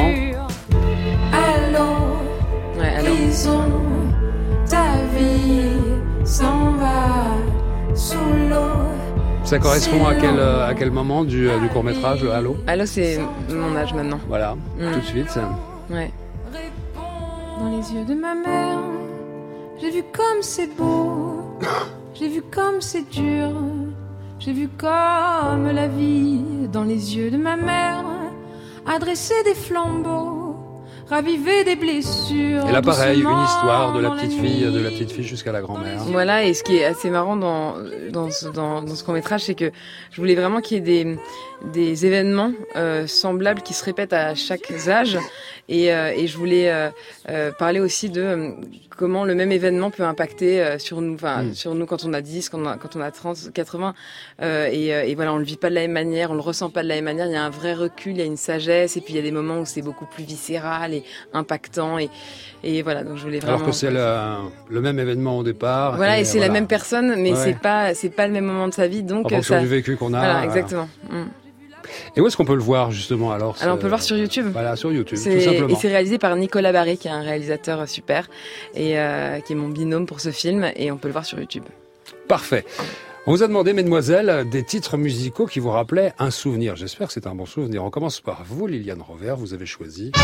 Allô, ouais, allô. Prison, ta vie s'en va sous l'eau. Ça correspond à quel, à quel moment du, du court-métrage, le Allô ? Allô, c'est mon âge maintenant. Voilà, mm. tout de suite. Ça... Ouais. Dans les yeux de ma mère, j'ai vu comme c'est beau, j'ai vu comme c'est dur, j'ai vu comme la vie. Dans les yeux de ma mère, adresser des flambeaux, raviver des blessures. Et là, pareil, une histoire de la petite fille, de la petite fille jusqu'à la grand-mère. Voilà, et ce qui est assez marrant dans dans ce, dans, dans ce court-métrage, c'est que je voulais vraiment qu'il y ait des des événements euh, semblables qui se répètent à chaque âge, et euh, et je voulais euh, euh, parler aussi de euh, comment le même événement peut impacter euh, sur nous, enfin mm. sur nous quand on a dix, quand on a quand on a trente, quatre-vingts, euh, et euh, et voilà, on le vit pas de la même manière, on le ressent pas de la même manière. Il y a un vrai recul, il y a une sagesse, et puis il y a des moments où c'est beaucoup plus viscéral et impactant, et et voilà, donc je voulais vraiment. Alors que c'est le, le même événement au départ. Voilà, et, et c'est voilà. la même personne, mais ouais. c'est pas c'est pas le même moment de sa vie, donc en fonction ça... du vécu qu'on a. Voilà, exactement. Mm. Et où est-ce qu'on peut le voir justement alors Alors on peut le voir sur YouTube. Voilà, sur YouTube, c'est... tout simplement. Et c'est réalisé par Nicolas Barré, qui est un réalisateur super et euh, qui est mon binôme pour ce film, et on peut le voir sur YouTube. Parfait. On vous a demandé, mesdemoiselles, des titres musicaux qui vous rappelaient un souvenir. J'espère que c'est un bon souvenir. On commence par vous, Liliane Rovert. Vous avez choisi.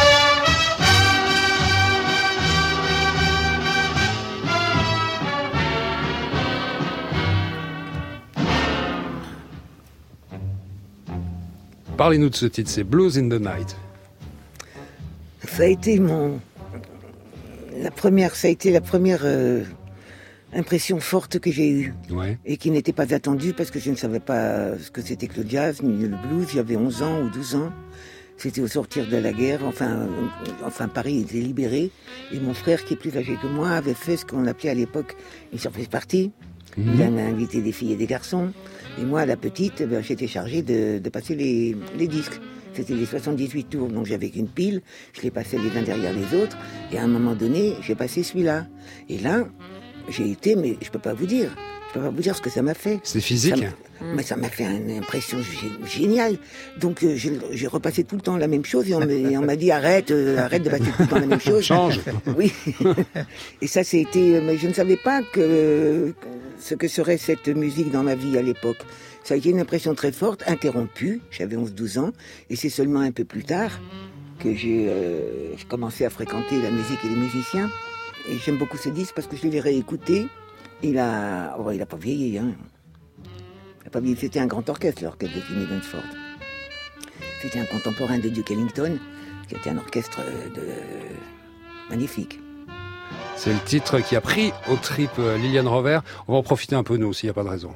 Parlez-nous de ce titre, c'est Blues in the Night. Ça a été mon, la première, ça a été la première euh, impression forte que j'ai eue, ouais. et qui n'était pas attendue parce que je ne savais pas ce que c'était que le jazz ni le blues. J'avais onze ans ou douze ans. C'était au sortir de la guerre. Enfin, euh, enfin Paris était libéré, et mon frère, qui est plus âgé que moi, avait fait ce qu'on appelait à l'époque une surprise party. Mmh. Il avait invité des filles et des garçons. Et moi, la petite, ben, j'étais chargée de, de passer les, les disques. c'était les soixante-dix-huit tours, donc j'avais qu'une pile, je les passais les uns derrière les autres, et à un moment donné, j'ai passé celui-là. Et là, j'ai été, mais je peux pas vous dire, je peux pas vous dire ce que ça m'a fait. C'est physique. Ça mais ça m'a fait une impression gé- géniale. Donc euh, j'ai, j'ai repassé tout le temps la même chose et on, me, et on m'a dit arrête, euh, arrête de passer tout le temps la même chose. Change. Oui. Et ça, c'était. Mais je ne savais pas que ce que serait cette musique dans ma vie à l'époque. Ça a été une impression très forte, interrompue. J'avais onze douze ans et c'est seulement un peu plus tard que j'ai euh, commencé à fréquenter la musique et les musiciens. Et j'aime beaucoup ce disque parce que je l'ai réécouté. Il a, oh, il a pas vieilli, hein. C'était un grand orchestre, l'orchestre de Finley Dunsford. C'était un contemporain de Duke Ellington, qui était un orchestre de... magnifique. C'est le titre qui a pris au trip Liliane Rover. On va en profiter un peu nous, s'il n'y a pas de raison.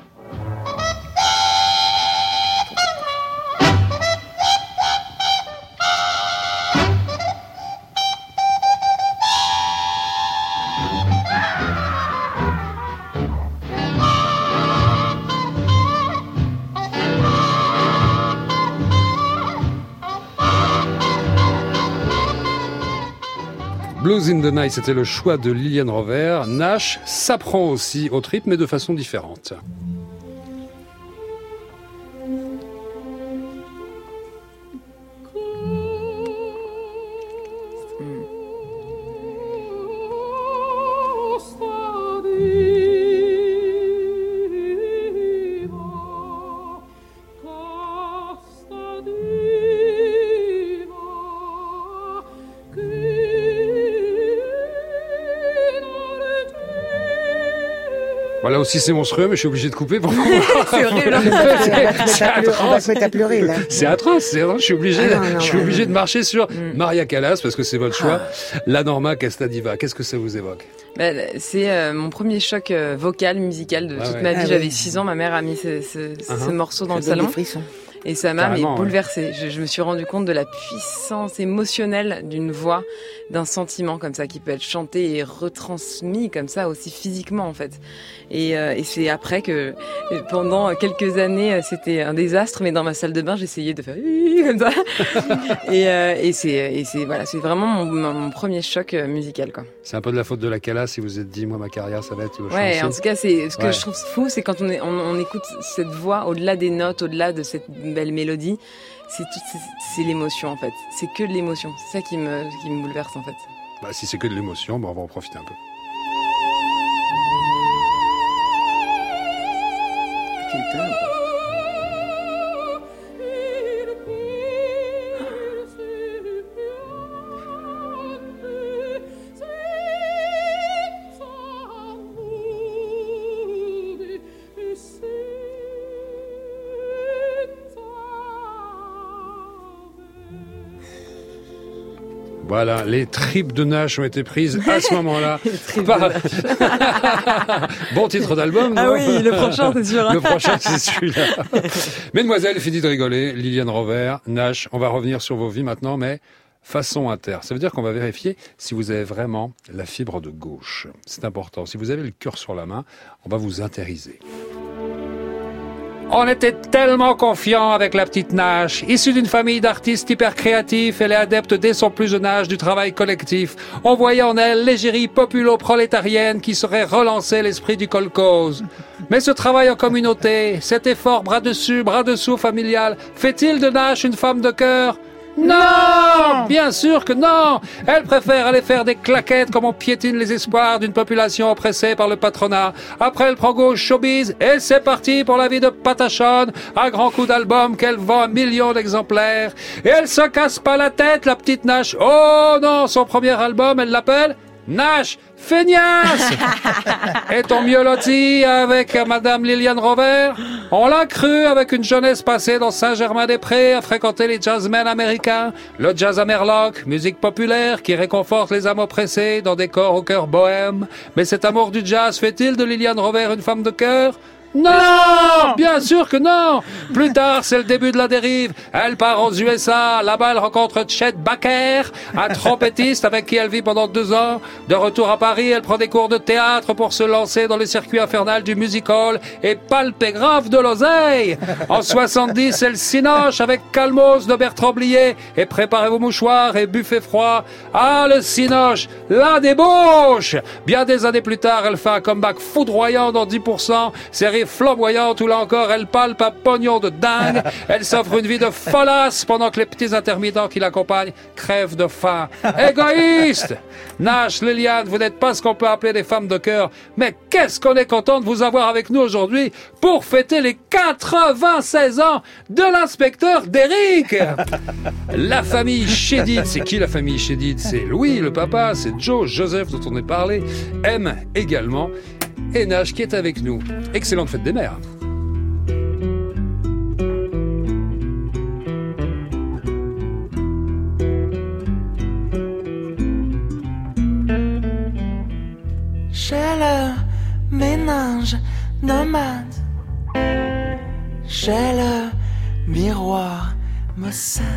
Blues in the Night, c'était le choix de Liliane Rover. Nash s'apprend aussi au trip, mais de façon différente. Voilà aussi c'est monstrueux, mais je suis obligé de couper pour pouvoir... C'est horrible. On va se mettre à pleurer, là. C'est atroce, c'est atroce. Je suis obligé, Ah non, non, je suis ouais, obligé ouais. de marcher sur Mm. Maria Callas, parce que c'est votre choix. Ah. La Norma Castadiva, qu'est-ce que ça vous évoque? Ben, c'est euh, mon premier choc euh, vocal, musical de Ah toute ouais. ma vie. Ah J'avais ouais. six ans, ma mère a mis ce, ce, Uh-huh. ce morceau dans Ça le donne salon. des frissons. Et ça m'a mais, Carrément, ouais. bouleversée. Je, je me suis rendu compte de la puissance émotionnelle d'une voix, d'un sentiment comme ça qui peut être chanté et retransmis comme ça aussi physiquement en fait. Et, euh, et c'est après que pendant quelques années c'était un désastre, mais dans ma salle de bain j'essayais de faire comme ça. et, euh, et c'est et c'est voilà c'est vraiment mon, mon premier choc musical quoi. C'est un peu de la faute de la Callas si vous êtes dit, moi ma carrière ça va être le Ouais, chanson. en tout cas, c'est ce que Ouais. je trouve fou, c'est quand on, est, on, on écoute cette voix au-delà des notes, au-delà de cette belle mélodie, c'est tout, c'est, c'est l'émotion en fait. C'est que de l'émotion. C'est ça qui me, qui me bouleverse en fait. Bah, si c'est que de l'émotion, bah, on va en profiter un peu. Quel timbre. Voilà, les tripes de Nash ont été prises à ce moment-là. Les tripes Par- de Nash. Bon titre d'album, Ah non? oui, le prochain, c'est sûr. Le prochain, c'est celui-là. Mesdemoiselles, fini de rigoler. Liliane Rover, Nash, on va revenir sur vos vies maintenant, mais façon inter. Ça veut dire qu'on va vérifier si vous avez vraiment la fibre de gauche. C'est important. Si vous avez le cœur sur la main, on va vous intériser. On était tellement confiants avec la petite Nash. Issue d'une famille d'artistes hyper créatifs, elle est adepte dès son plus jeune âge du travail collectif. On voyait en elle l'égérie populo-prolétarienne qui saurait relancer l'esprit du kolkhoz. Mais ce travail en communauté, cet effort bras dessus, bras dessous familial, fait-il de Nash une femme de cœur? Non! Bien sûr que non! Elle préfère aller faire des claquettes comme on piétine les espoirs d'une population oppressée par le patronat. Après, elle prend gauche showbiz et c'est parti pour la vie de Patachon, à grands coups d'album qu'elle vend un million d'exemplaires. Et elle se casse pas la tête, la petite Nash. Oh non, son premier album, elle l'appelle Nash Feignasse. Est-on mieux loti avec Madame Liliane Rover? On l'a cru avec une jeunesse passée dans Saint-Germain-des-Prés à fréquenter les jazzmen américains, le jazz amerloc, musique populaire qui réconforte les âmes oppressées dans des corps au cœur bohème. Mais cet amour du jazz fait-il de Liliane Rover une femme de cœur? Non! non, bien sûr que non. Plus tard, c'est le début de la dérive. Elle part aux U S A. Là-bas, elle rencontre Chet Baker, un trompettiste avec qui elle vit pendant deux ans. De retour à Paris, elle prend des cours de théâtre pour se lancer dans le circuit infernal du music hall et palper grave de l'oseille. En soixante-dix, elle cinoche avec Calmos de Bertrand Blier et préparez vos mouchoirs et buffet froid. Ah, le cinoche, la débauche. Bien des années plus tard, elle fait un comeback foudroyant dans dix pour cent, série flamboyante où là encore, elle palpe un pognon de dingue. Elle s'offre une vie de folasse pendant que les petits intermittents qui l'accompagnent crèvent de faim. Égoïste! Nash, Liliane, vous n'êtes pas ce qu'on peut appeler des femmes de cœur, mais qu'est-ce qu'on est content de vous avoir avec nous aujourd'hui pour fêter les quatre-vingt-seize ans de l'inspecteur d'Eric. La famille Chédid, c'est qui la famille Chédid? C'est Louis, le papa, c'est Joe, Joseph dont on est parlé, M également, et Nash qui est avec nous. Excellente fête des mères. J'ai le méninge nomade, j'ai le miroir maussade,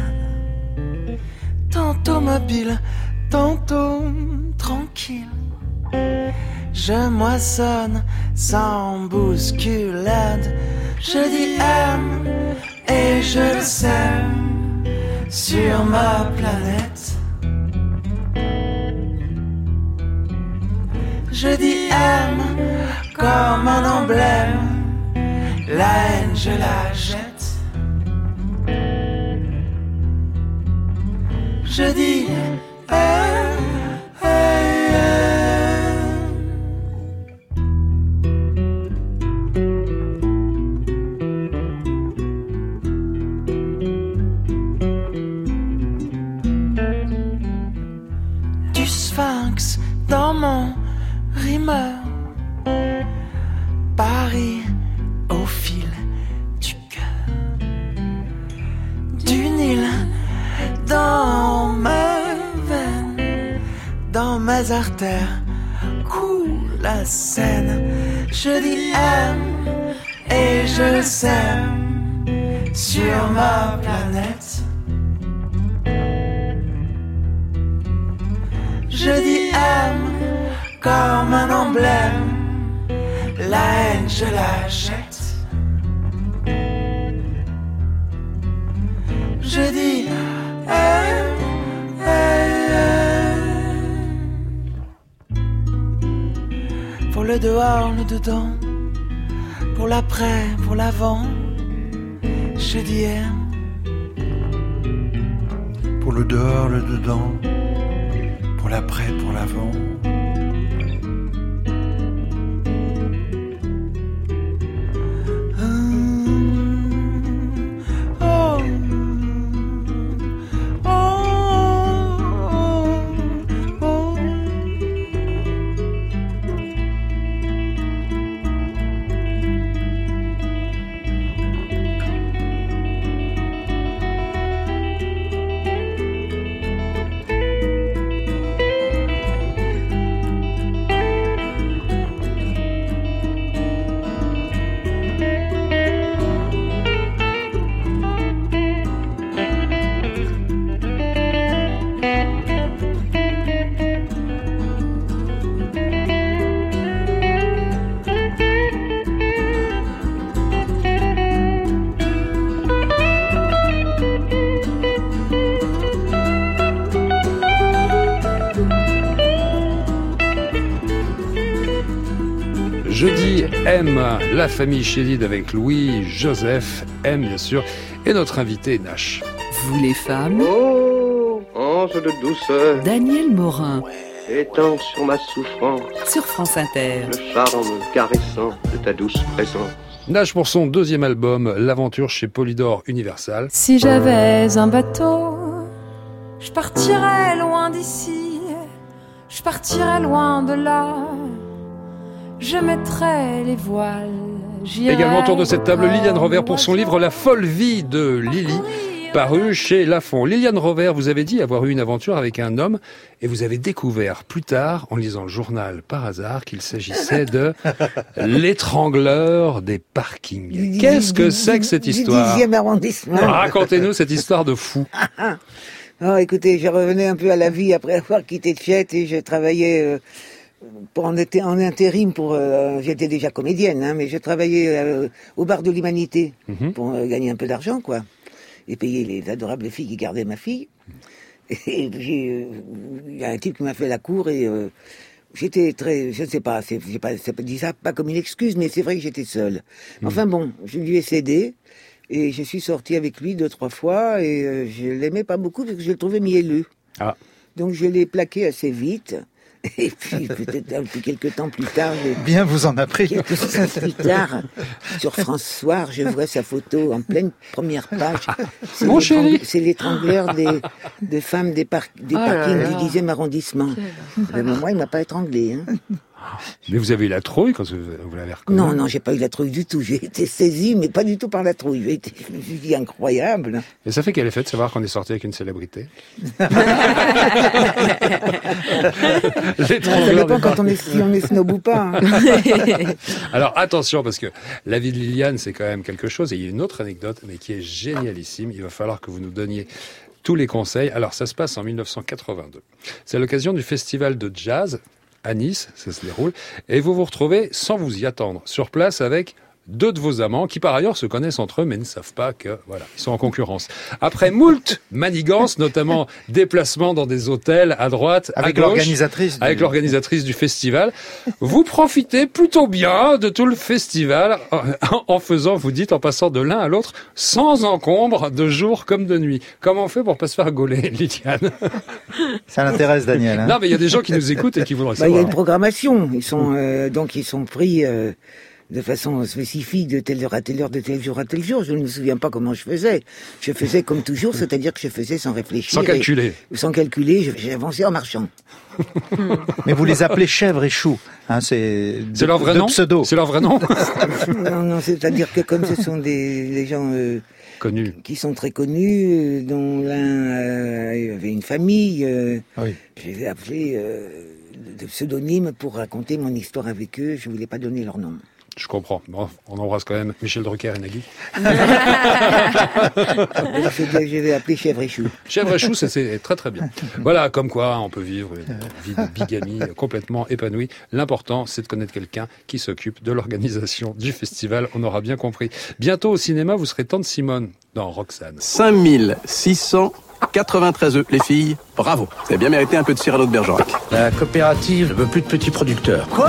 tantôt mobile, tantôt tranquille. Je moissonne sans bousculade, je dis aime et je le sème sur ma planète. Je dis aime comme un emblème, la haine je la jette. Je dis aime, aime, du sphinx dans mon rimeur, Paris au fil du cœur, du Nil dans mes veines, dans mes artères coule la Seine. Je dis aime et je sème sur ma planète. Je dis aime comme un emblème, la haine je la jette. Je dis aime, aime. Pour le dehors, le dedans, pour l'après, pour l'avant, je dis aime. Pour le dehors, le dedans, pour l'après, pour l'avant. Jeudi, M, la famille Chédid avec Louis, Joseph, M bien sûr, et notre invité Nash. Vous les femmes. Oh, ange de douceur. Daniel Morin. Étends sur ma souffrance. Sur France Inter. Le charme caressant de ta douce présence. Nash pour son deuxième album, L'aventure chez Polydor Universal. Si j'avais un bateau, je partirais loin d'ici, je partirais loin de là. Je mettrai les voiles. Également autour de cette table, Liliane Rover pour son livre La folle vie de Lily, paru chez Lafon. Liliane Rovère, vous avez dit avoir eu une aventure avec un homme et vous avez découvert plus tard, en lisant le journal par hasard, qu'il s'agissait de l'étrangleur des parkings. Qu'est-ce que c'est que cette histoire? Du dixième arrondissement. Racontez-nous cette histoire de fou. Oh, écoutez, je revenais un peu à la vie après avoir quitté Fiat et je travaillais euh, pour en, été, en intérim pour. Euh, j'étais déjà comédienne, hein, mais je travaillais euh, au bar de l'Humanité mm-hmm. pour euh, gagner un peu d'argent, quoi, et payer les adorables filles qui gardaient ma fille. Et j'ai, il euh, y a un type qui m'a fait la cour et euh, j'étais très, je ne sais pas, c'est, j'ai pas, c'est pas dit ça pas comme une excuse, mais c'est vrai que j'étais seule. Mm. Enfin bon, je lui ai cédé. Et je suis sortie avec lui deux, trois fois, et euh, je l'aimais pas beaucoup parce que je le trouvais mielleux. Ah. Donc je l'ai plaqué assez vite. Et puis peut-être un peu quelques temps plus tard... Bien vous en a pris. Quelques temps plus tard, sur France Soir, je vois sa photo en pleine première page. C'est, Mon chéri. C'est l'étrangleur des, des femmes des, par, des oh parkings du dixième arrondissement. Mais moi, il m'a pas étranglé, hein. Mais vous avez eu la trouille quand vous, vous l'avez reconnu? Non, non, j'ai pas eu la trouille du tout. J'ai été saisie, mais pas du tout par la trouille. J'ai été, je me suis dit, incroyable. Et ça fait quel effet de savoir qu'on est sorti avec une célébrité? Ça dépend quand on est, si on est snob ou pas. Hein. Alors attention, parce que la vie de Liliane, c'est quand même quelque chose. Et il y a une autre anecdote, mais qui est génialissime. Il va falloir que vous nous donniez tous les conseils. Alors ça se passe en dix-neuf cent quatre-vingt-deux. C'est à l'occasion du festival de jazz à Nice, ça se déroule, et vous vous retrouvez, sans vous y attendre, sur place avec deux de vos amants, qui par ailleurs se connaissent entre eux, mais ne savent pas que, voilà, ils sont en concurrence. Après moult manigances, notamment déplacements dans des hôtels à droite, avec à gauche, l'organisatrice du... avec l'organisatrice du festival, vous profitez plutôt bien de tout le festival, en, en faisant, vous dites, en passant de l'un à l'autre, sans encombre, de jour comme de nuit. Comment on fait pour pas se faire gauler, Liliane? Ça l'intéresse, Daniel. Hein. Non, mais il y a des gens qui nous écoutent et qui voudraient bah, savoir. Il y a une programmation. Ils sont, euh, donc, ils sont pris, euh, de façon spécifique, de telle heure à telle heure, de tel jour à tel jour. Je ne me souviens pas comment je faisais. Je faisais comme toujours, c'est-à-dire que je faisais sans réfléchir. Sans calculer. Et, sans calculer, j'avançais en marchant. Mais vous les appelez Chèvre et Chou, hein, c'est, c'est leur vrai nom. Pseudo. C'est leur vrai nom. Non, non, c'est-à-dire que comme ce sont des, des gens euh, connus, qui sont très connus, euh, dont l'un euh, avait une famille, euh, oui. Je les ai appelés euh, de pseudonymes pour raconter mon histoire avec eux. Je voulais pas donner leur nom. Je comprends. Bon, on embrasse quand même Michel Drucker et Nagui. Je vais appeler Chèvre et Chou. Chèvre et Chou, c'est, c'est très très bien. Voilà, comme quoi on peut vivre une vie de bigamie complètement épanouie. L'important, c'est de connaître quelqu'un qui s'occupe de l'organisation du festival. On aura bien compris. Bientôt au cinéma, vous serez Tante Simone dans Roxane. cinq mille six cent quatre-vingt-treize œufs, les filles, bravo. Vous avez bien mérité un peu de Cyrano de Bergerac. La coopérative ne veut plus de petits producteurs. Quoi ?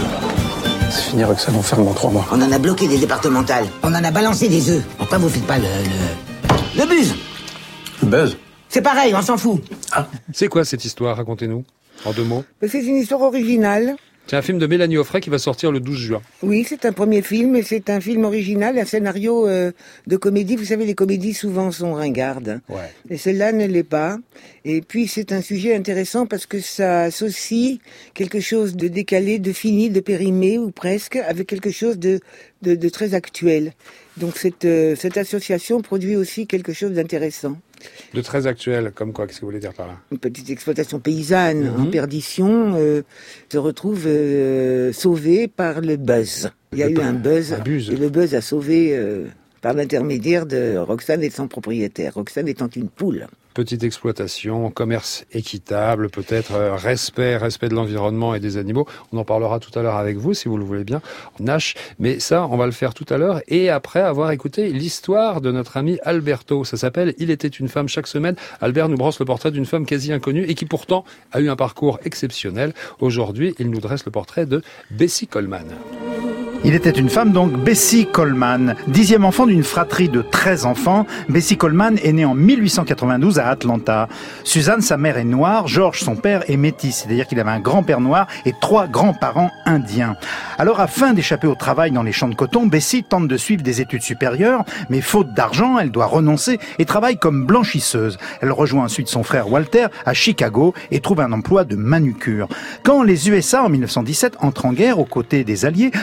C'est fini, Roxane, on ferme dans trois mois. On en a bloqué des départementales. On en a balancé des œufs. Pourquoi vous faites pas le... Le, le buzz ? Le buzz ? C'est pareil, on s'en fout. Ah. C'est quoi cette histoire ? Racontez-nous, en deux mots. C'est une histoire originale. C'est un film de Mélanie Offray qui va sortir le douze juin. Oui, c'est un premier film, et c'est un film original, un scénario euh, de comédie. Vous savez, les comédies souvent sont ringardes. Ouais. Et celle-là ne l'est pas. Et puis c'est un sujet intéressant parce que ça associe quelque chose de décalé, de fini, de périmé, ou presque, avec quelque chose de, de, de très actuel. Donc cette, euh, cette association produit aussi quelque chose d'intéressant. De très actuel, comme quoi? Qu'est-ce que vous voulez dire par là? Une petite exploitation paysanne mm-hmm. en perdition euh, se retrouve euh, sauvée par le buzz. Il y a le eu un buzz, un et le buzz a sauvé euh, par l'intermédiaire de Roxane et de son propriétaire. Roxane étant une poule. Petite exploitation, commerce équitable, peut-être euh, respect, respect de l'environnement et des animaux. On en parlera tout à l'heure avec vous, si vous le voulez bien, Nash. Mais ça, on va le faire tout à l'heure. Et après avoir écouté l'histoire de notre ami Alberto. Ça s'appelle « Il était une femme » chaque semaine. Albert nous brosse le portrait d'une femme quasi inconnue et qui pourtant a eu un parcours exceptionnel. Aujourd'hui, il nous dresse le portrait de Bessie Coleman. Il était une femme, donc, Bessie Coleman. Dixième enfant d'une fratrie de treize enfants, Bessie Coleman est née en mille huit cent quatre-vingt-douze à Atlanta. Suzanne, sa mère, est noire. George, son père, est métis. C'est-à-dire qu'il avait un grand-père noir et trois grands-parents indiens. Alors, afin d'échapper au travail dans les champs de coton, Bessie tente de suivre des études supérieures, mais faute d'argent, elle doit renoncer et travaille comme blanchisseuse. Elle rejoint ensuite son frère Walter à Chicago et trouve un emploi de manucure. Quand les U S A, en mille neuf cent dix-sept, entrent en guerre aux côtés des Alliés, Walter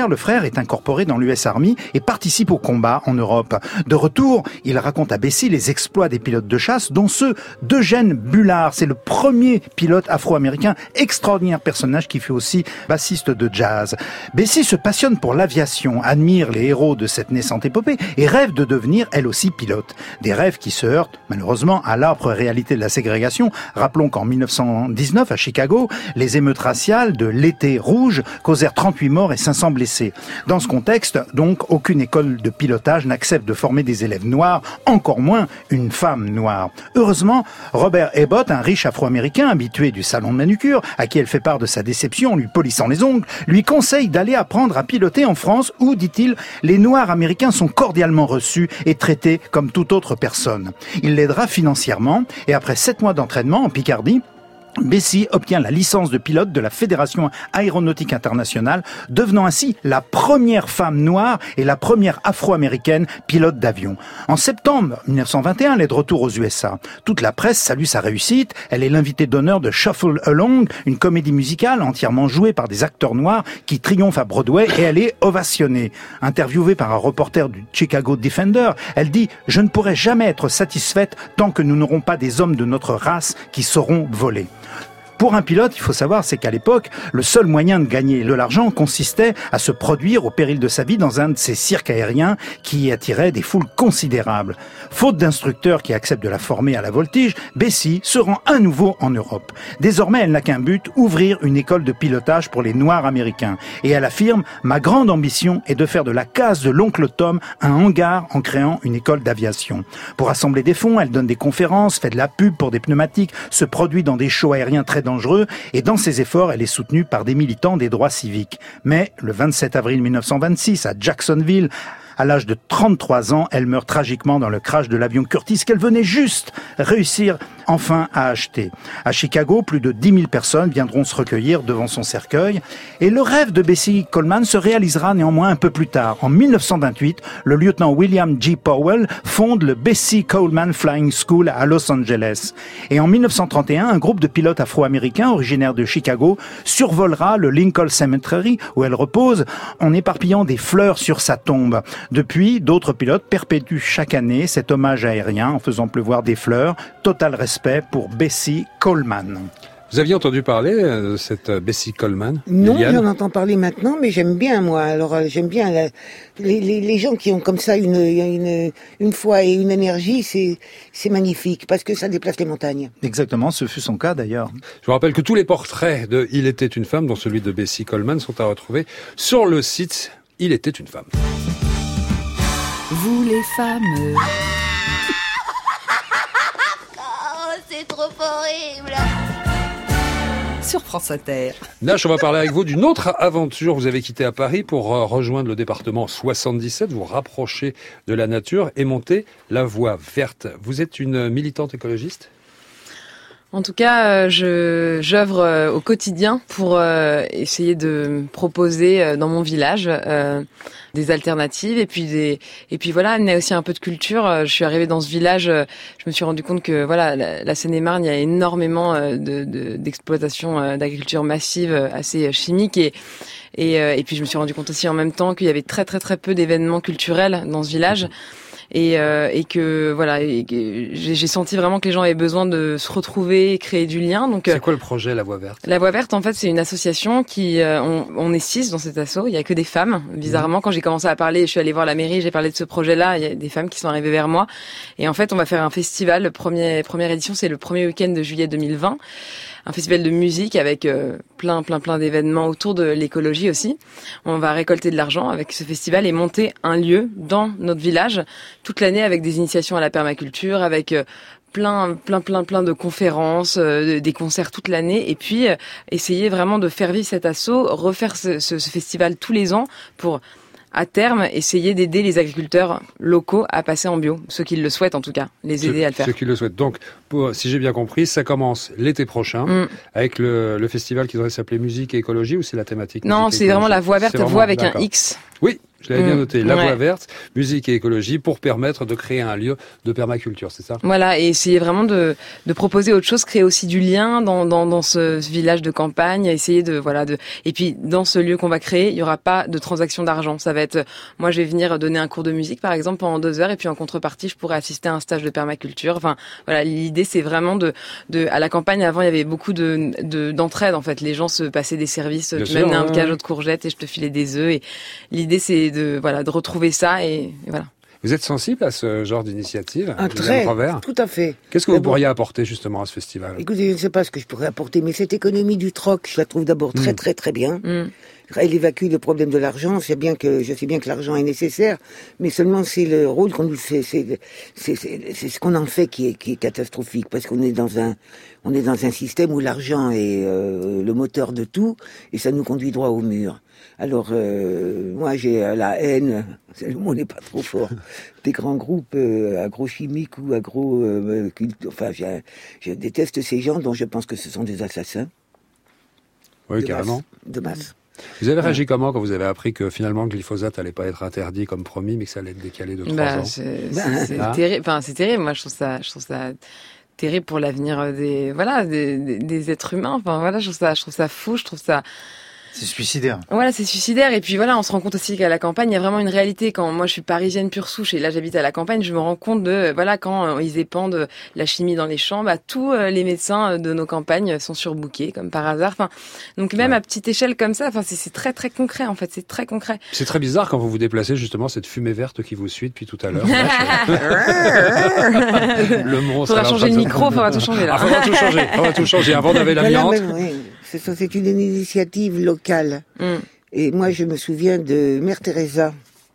guerre, le frère est incorporé dans l'U S Army et participe au combat en Europe. De retour, il raconte à Bessie les exploits des pilotes de chasse, dont ceux d'Eugène Bullard. C'est le premier pilote afro-américain, extraordinaire personnage qui fut aussi bassiste de jazz. Bessie se passionne pour l'aviation, admire les héros de cette naissante épopée et rêve de devenir elle aussi pilote. Des rêves qui se heurtent malheureusement à l'âpre réalité de la ségrégation. Rappelons qu'en mille neuf cent dix-neuf, à Chicago, les émeutes raciales de l'été rouge causèrent trente-huit morts et cinq cents blessés. Dans ce contexte, donc, aucune école de pilotage n'accepte de former des élèves noirs, encore moins une femme noire. Heureusement, Robert Abbott, un riche afro-américain habitué du salon de manucure, à qui elle fait part de sa déception en lui polissant les ongles, lui conseille d'aller apprendre à piloter en France où, dit-il, les Noirs américains sont cordialement reçus et traités comme toute autre personne. Il l'aidera financièrement et après sept mois d'entraînement en Picardie, Bessie obtient la licence de pilote de la Fédération aéronautique internationale, devenant ainsi la première femme noire et la première afro-américaine pilote d'avion. En septembre mille neuf cent vingt et un, elle est de retour aux U S A. Toute la presse salue sa réussite. Elle est l'invitée d'honneur de Shuffle Along, une comédie musicale entièrement jouée par des acteurs noirs qui triomphent à Broadway, et elle est ovationnée. Interviewée par un reporter du Chicago Defender, elle dit « Je ne pourrai jamais être satisfaite tant que nous n'aurons pas des hommes de notre race qui sauront voler ». Pour un pilote, il faut savoir, c'est qu'à l'époque, le seul moyen de gagner de l'argent consistait à se produire au péril de sa vie dans un de ces cirques aériens qui attiraient des foules considérables. Faute d'instructeurs qui acceptent de la former à la voltige, Bessie se rend à nouveau en Europe. Désormais, elle n'a qu'un but, ouvrir une école de pilotage pour les Noirs américains. Et elle affirme « Ma grande ambition est de faire de la case de l'oncle Tom un hangar en créant une école d'aviation. » Pour rassembler des fonds, elle donne des conférences, fait de la pub pour des pneumatiques, se produit dans des shows aériens très dangereux, et dans ses efforts, elle est soutenue par des militants des droits civiques. Mais le vingt-sept avril mille neuf cent vingt-six, à Jacksonville, à l'âge de trente-trois ans, elle meurt tragiquement dans le crash de l'avion Curtiss qu'elle venait juste réussir enfin à acheter. À Chicago, plus de dix mille personnes viendront se recueillir devant son cercueil. Et le rêve de Bessie Coleman se réalisera néanmoins un peu plus tard. En mille neuf cent vingt-huit, le lieutenant William G. Powell fonde le Bessie Coleman Flying School à Los Angeles. Et en mille neuf cent trente et un, un groupe de pilotes afro-américains originaires de Chicago survolera le Lincoln Cemetery où elle repose en éparpillant des fleurs sur sa tombe. Depuis, d'autres pilotes perpétuent chaque année cet hommage aérien en faisant pleuvoir des fleurs. Total respect pour Bessie Coleman. Vous aviez entendu parler de cette Bessie Coleman? Non, Liliane? j'en entends parler maintenant, mais j'aime bien, moi. Alors, euh, j'aime bien la, les, les, les gens qui ont comme ça une, une, une foi et une énergie, c'est, c'est magnifique, parce que ça déplace les montagnes. Exactement, ce fut son cas d'ailleurs. Je vous rappelle que tous les portraits de Il était une femme, dont celui de Bessie Coleman, sont à retrouver sur le site Il était une femme. Vous les femmes... Oh, c'est trop horrible. Sur France Inter. Nash, on va parler avec vous d'une autre aventure. Vous avez quitté à Paris pour rejoindre le département soixante-dix-sept, vous rapprocher de la nature et monter la Voie verte. Vous êtes une militante écologiste ? En tout cas, je j'œuvre au quotidien pour essayer de proposer dans mon village des alternatives et puis des et puis voilà, amener aussi un peu de culture. Je suis arrivée dans ce village, je me suis rendu compte que voilà, la, la Seine-et-Marne, il y a énormément de, de d'exploitation d'agriculture massive assez chimique et et et puis je me suis rendu compte aussi en même temps qu'il y avait très très très peu d'événements culturels dans ce village. Et, euh, et que voilà, et que j'ai, j'ai senti vraiment que les gens avaient besoin de se retrouver et créer du lien. Donc c'est quoi le projet La Voie verte? La Voie verte, en fait, c'est une association qui euh, on, on est six dans cet asso. Il y a que des femmes. Bizarrement, mmh. quand j'ai commencé à parler, je suis allée voir la mairie, j'ai parlé de ce projet-là. Il y a des femmes qui sont arrivées vers moi. Et en fait, on va faire un festival. Le premier première édition, c'est le premier week-end de juillet deux mille vingt. Un festival de musique avec euh, plein, plein, plein d'événements autour de l'écologie aussi. On va récolter de l'argent avec ce festival et monter un lieu dans notre village toute l'année avec des initiations à la permaculture, avec euh, plein, plein, plein, plein de conférences, euh, des concerts toute l'année, et puis euh, essayer vraiment de faire vivre cet asso, refaire ce, ce, ce festival tous les ans pour à terme, essayer d'aider les agriculteurs locaux à passer en bio. Ceux qui le souhaitent, en tout cas. Les aider ceux, à le faire. Ceux qui le souhaitent. Donc, pour, si j'ai bien compris, ça commence l'été prochain, mm. avec le, le festival qui devrait s'appeler Musique et Écologie, ou c'est la thématique? Non, c'est vraiment la Voie verte, Voie avec un X. Oui, Je l'avais bien Mmh. noté. La Ouais. Voie verte, musique et écologie pour permettre de créer un lieu de permaculture, c'est ça? Voilà, et essayer vraiment de, de proposer autre chose, créer aussi du lien dans, dans, dans ce village de campagne, essayer de, voilà, de, et puis dans ce lieu qu'on va créer, il y aura pas de transaction d'argent. Ça va être, moi je vais venir donner un cours de musique par exemple pendant deux heures et puis en contrepartie je pourrais assister à un stage de permaculture. Enfin, voilà, l'idée c'est vraiment de, de, à la campagne avant il y avait beaucoup de, de, d'entraide en fait. Les gens se passaient des services, Bien tu sûr, m'amenais un ouais. cajot de courgettes et je te filais des œufs et l'idée c'est de, voilà, de retrouver ça et, et voilà. Vous êtes sensible à ce genre d'initiative? Un Juliane trait, Rovert tout à fait. Qu'est-ce que vous D'abord- pourriez apporter justement à ce festival? Écoutez, je ne sais pas ce que je pourrais apporter, mais cette économie du troc, je la trouve d'abord très Mm. très très bien. Mm. Elle évacue le problème de l'argent. Je sais bien que je sais bien que l'argent est nécessaire, mais seulement c'est le rôle qu'on nous fait, c'est c'est c'est c'est ce qu'on en fait qui est qui est catastrophique parce qu'on est dans un on est dans un système où l'argent est euh, le moteur de tout et ça nous conduit droit au mur. Alors euh, moi j'ai euh, la haine, le mot n'est pas trop fort, des grands groupes euh, agrochimiques ou agro euh, cult- enfin je, je déteste ces gens dont je pense que ce sont des assassins. Oui, de carrément. masse, de masse. Vous avez réagi comment quand vous avez appris que finalement le glyphosate allait pas être interdit comme promis, mais que ça allait être décalé de trois Bah, ans? c'est c'est- c'est Ah. terrible. Enfin, c'est terrible. Moi, je trouve ça, je trouve ça terrible pour l'avenir des, voilà, des, des, des êtres humains. Enfin, voilà, je trouve ça, je trouve ça fou. Je trouve ça. C'est suicidaire. Voilà, c'est suicidaire. Et puis voilà, on se rend compte aussi qu'à la campagne, il y a vraiment une réalité. Quand moi, je suis parisienne pure souche et là, j'habite à la campagne, je me rends compte de, voilà, quand euh, ils épandent la chimie dans les champs, bah, tous euh, les médecins de nos campagnes sont surbookés, comme par hasard. Enfin, donc même à petite échelle comme ça, enfin, c'est c'est très très concret en fait. C'est très concret. C'est très bizarre quand vous vous déplacez justement cette fumée verte qui vous suit depuis tout à l'heure. Le monstre. Faudra alors, changer pas le de- micro, faudra tout changer là. Ah, faudra tout changer. Faudra tout changer. Avant, on avait Voilà, l'amiante. mais oui, c'est ça, c'est une initiative locale. Mm. Et moi, je me souviens de Mère Teresa,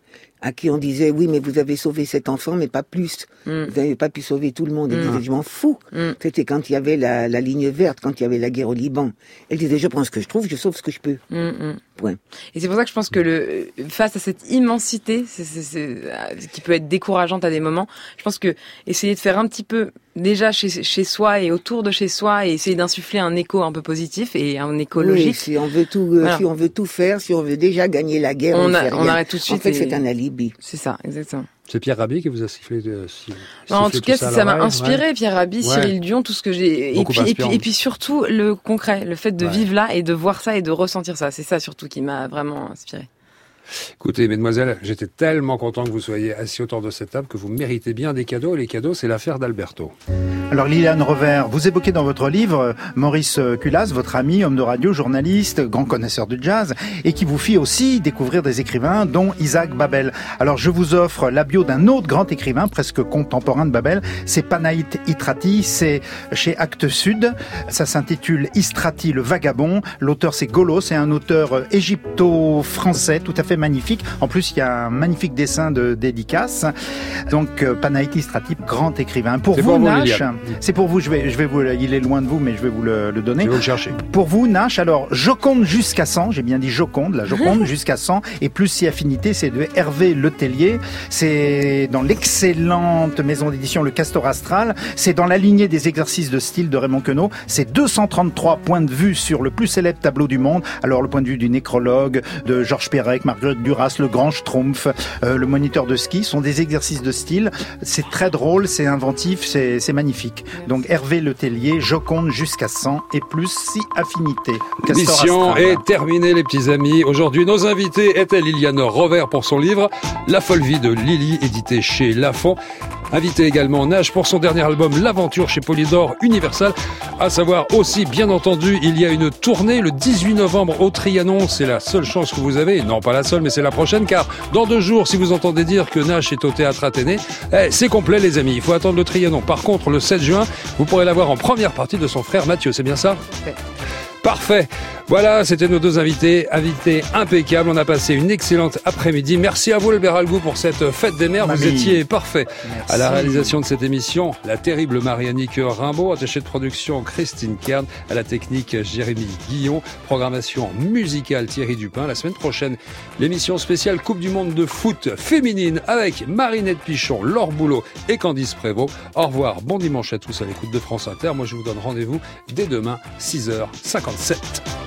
à qui on disait, oui, mais vous avez sauvé cet enfant, mais pas plus. Mm. Vous n'avez pas pu sauver tout le monde. Elle Mm. disait, je m'en fous. Mm. C'était quand il y avait la, la ligne verte, quand il y avait la guerre au Liban. Elle disait, je prends ce que je trouve, je sauve ce que je peux. Mm, mm. Point. Et c'est pour ça que je pense que le face à cette immensité, c'est, c'est, c'est, qui peut être décourageante à des moments, je pense que essayer de faire un petit peu déjà chez, chez soi et autour de chez soi et essayer d'insuffler un écho un peu positif et un écho Oui, logique. si on veut tout, euh, Voilà. si on veut tout faire, si on veut déjà gagner la guerre, on, On ne a- fait on rien. arrête tout de suite En fait, et- c'est un alibi. C'est ça, exactement. C'est Pierre Rabhi qui vous a sifflé de, si- En sifflé tout cas, ça à ça m'a l'oreille, inspiré, ouais. Pierre Rabhi, Ouais. Cyril Dion, tout ce que j'ai. Et Beaucoup puis, et puis, inspirant. et puis surtout le concret, le fait de Ouais. vivre là et de voir ça et de ressentir ça. C'est ça surtout qui m'a vraiment inspiré. Écoutez, mesdemoiselles, j'étais tellement content que vous soyez assis autour de cette table que vous méritez bien des cadeaux. Les cadeaux, c'est l'affaire d'Alberto. Alors Liliane Rovert, vous évoquez dans votre livre euh, Maurice euh, Culas, votre ami, homme de radio, journaliste, grand connaisseur de jazz, et qui vous fit aussi découvrir des écrivains, dont Isaac Babel. Alors je vous offre la bio d'un autre grand écrivain, presque contemporain de Babel, c'est Panaït Istrati, c'est chez Actes Sud, ça s'intitule Istrati le vagabond, l'auteur c'est Golo, c'est un auteur euh, égypto-français, tout à fait magnifique, en plus il y a un magnifique dessin de dédicace, donc euh, Panaït Istrati, grand écrivain. Pour C'est vous, pour vous, Nash, Liliane. c'est pour vous, je vais, je vais vous, il est loin de vous, mais je vais vous le, le donner. Je vais vous le chercher. Pour vous, Nash, alors, Joconde jusqu'à cent, j'ai bien dit Joconde, la Joconde jusqu'à cent, et plus si affinité, c'est de Hervé Letellier, c'est dans l'excellente maison d'édition Le Castor Astral, c'est dans la lignée des exercices de style de Raymond Queneau, c'est deux cent trente-trois points de vue sur le plus célèbre tableau du monde, alors le point de vue du nécrologue, de Georges Perec, Marguerite Duras, le Grand Schtroumpf, euh, le moniteur de ski, sont des exercices de style, c'est très drôle, c'est inventif, c'est c'est magnifique. Donc Hervé Letellier, Joconde jusqu'à cent et plus si affinité. Castor L'émission Astral. est terminée, les petits amis. Aujourd'hui, nos invités étaient Liliane Rovert pour son livre La folle vie de Lily, édité chez Lafon. Invité également Nash pour son dernier album L'Aventure chez Polydor Universal. À savoir aussi, bien entendu, il y a une tournée le dix-huit novembre au Trianon. C'est la seule chance que vous avez. Non, pas la seule, mais c'est la prochaine, car dans deux jours, si vous entendez dire que Nash est au Théâtre Athénée, eh, c'est complet, les amis. Il faut attendre le Trianon. Par contre, le sept juin, vous pourrez l'avoir en première partie de son frère Mathieu. C'est bien ça? Ouais. Parfait. Voilà, c'était nos deux invités, invités impeccables. On a passé une excellente après-midi. Merci à vous, Albert Algou, pour cette fête des mères. Vous Mamie. étiez parfait. Merci. À la réalisation de cette émission, la terrible Marianique Rimbaud, attachée de production Christine Kern, à la technique Jérémy Guillon, programmation musicale Thierry Dupin. La semaine prochaine, l'émission spéciale Coupe du Monde de foot féminine avec Marinette Pichon, Laure Boulot et Candice Prévost. Au revoir, bon dimanche à tous à l'écoute de France Inter. Moi, je vous donne rendez-vous dès demain, six heures cinquante-sept.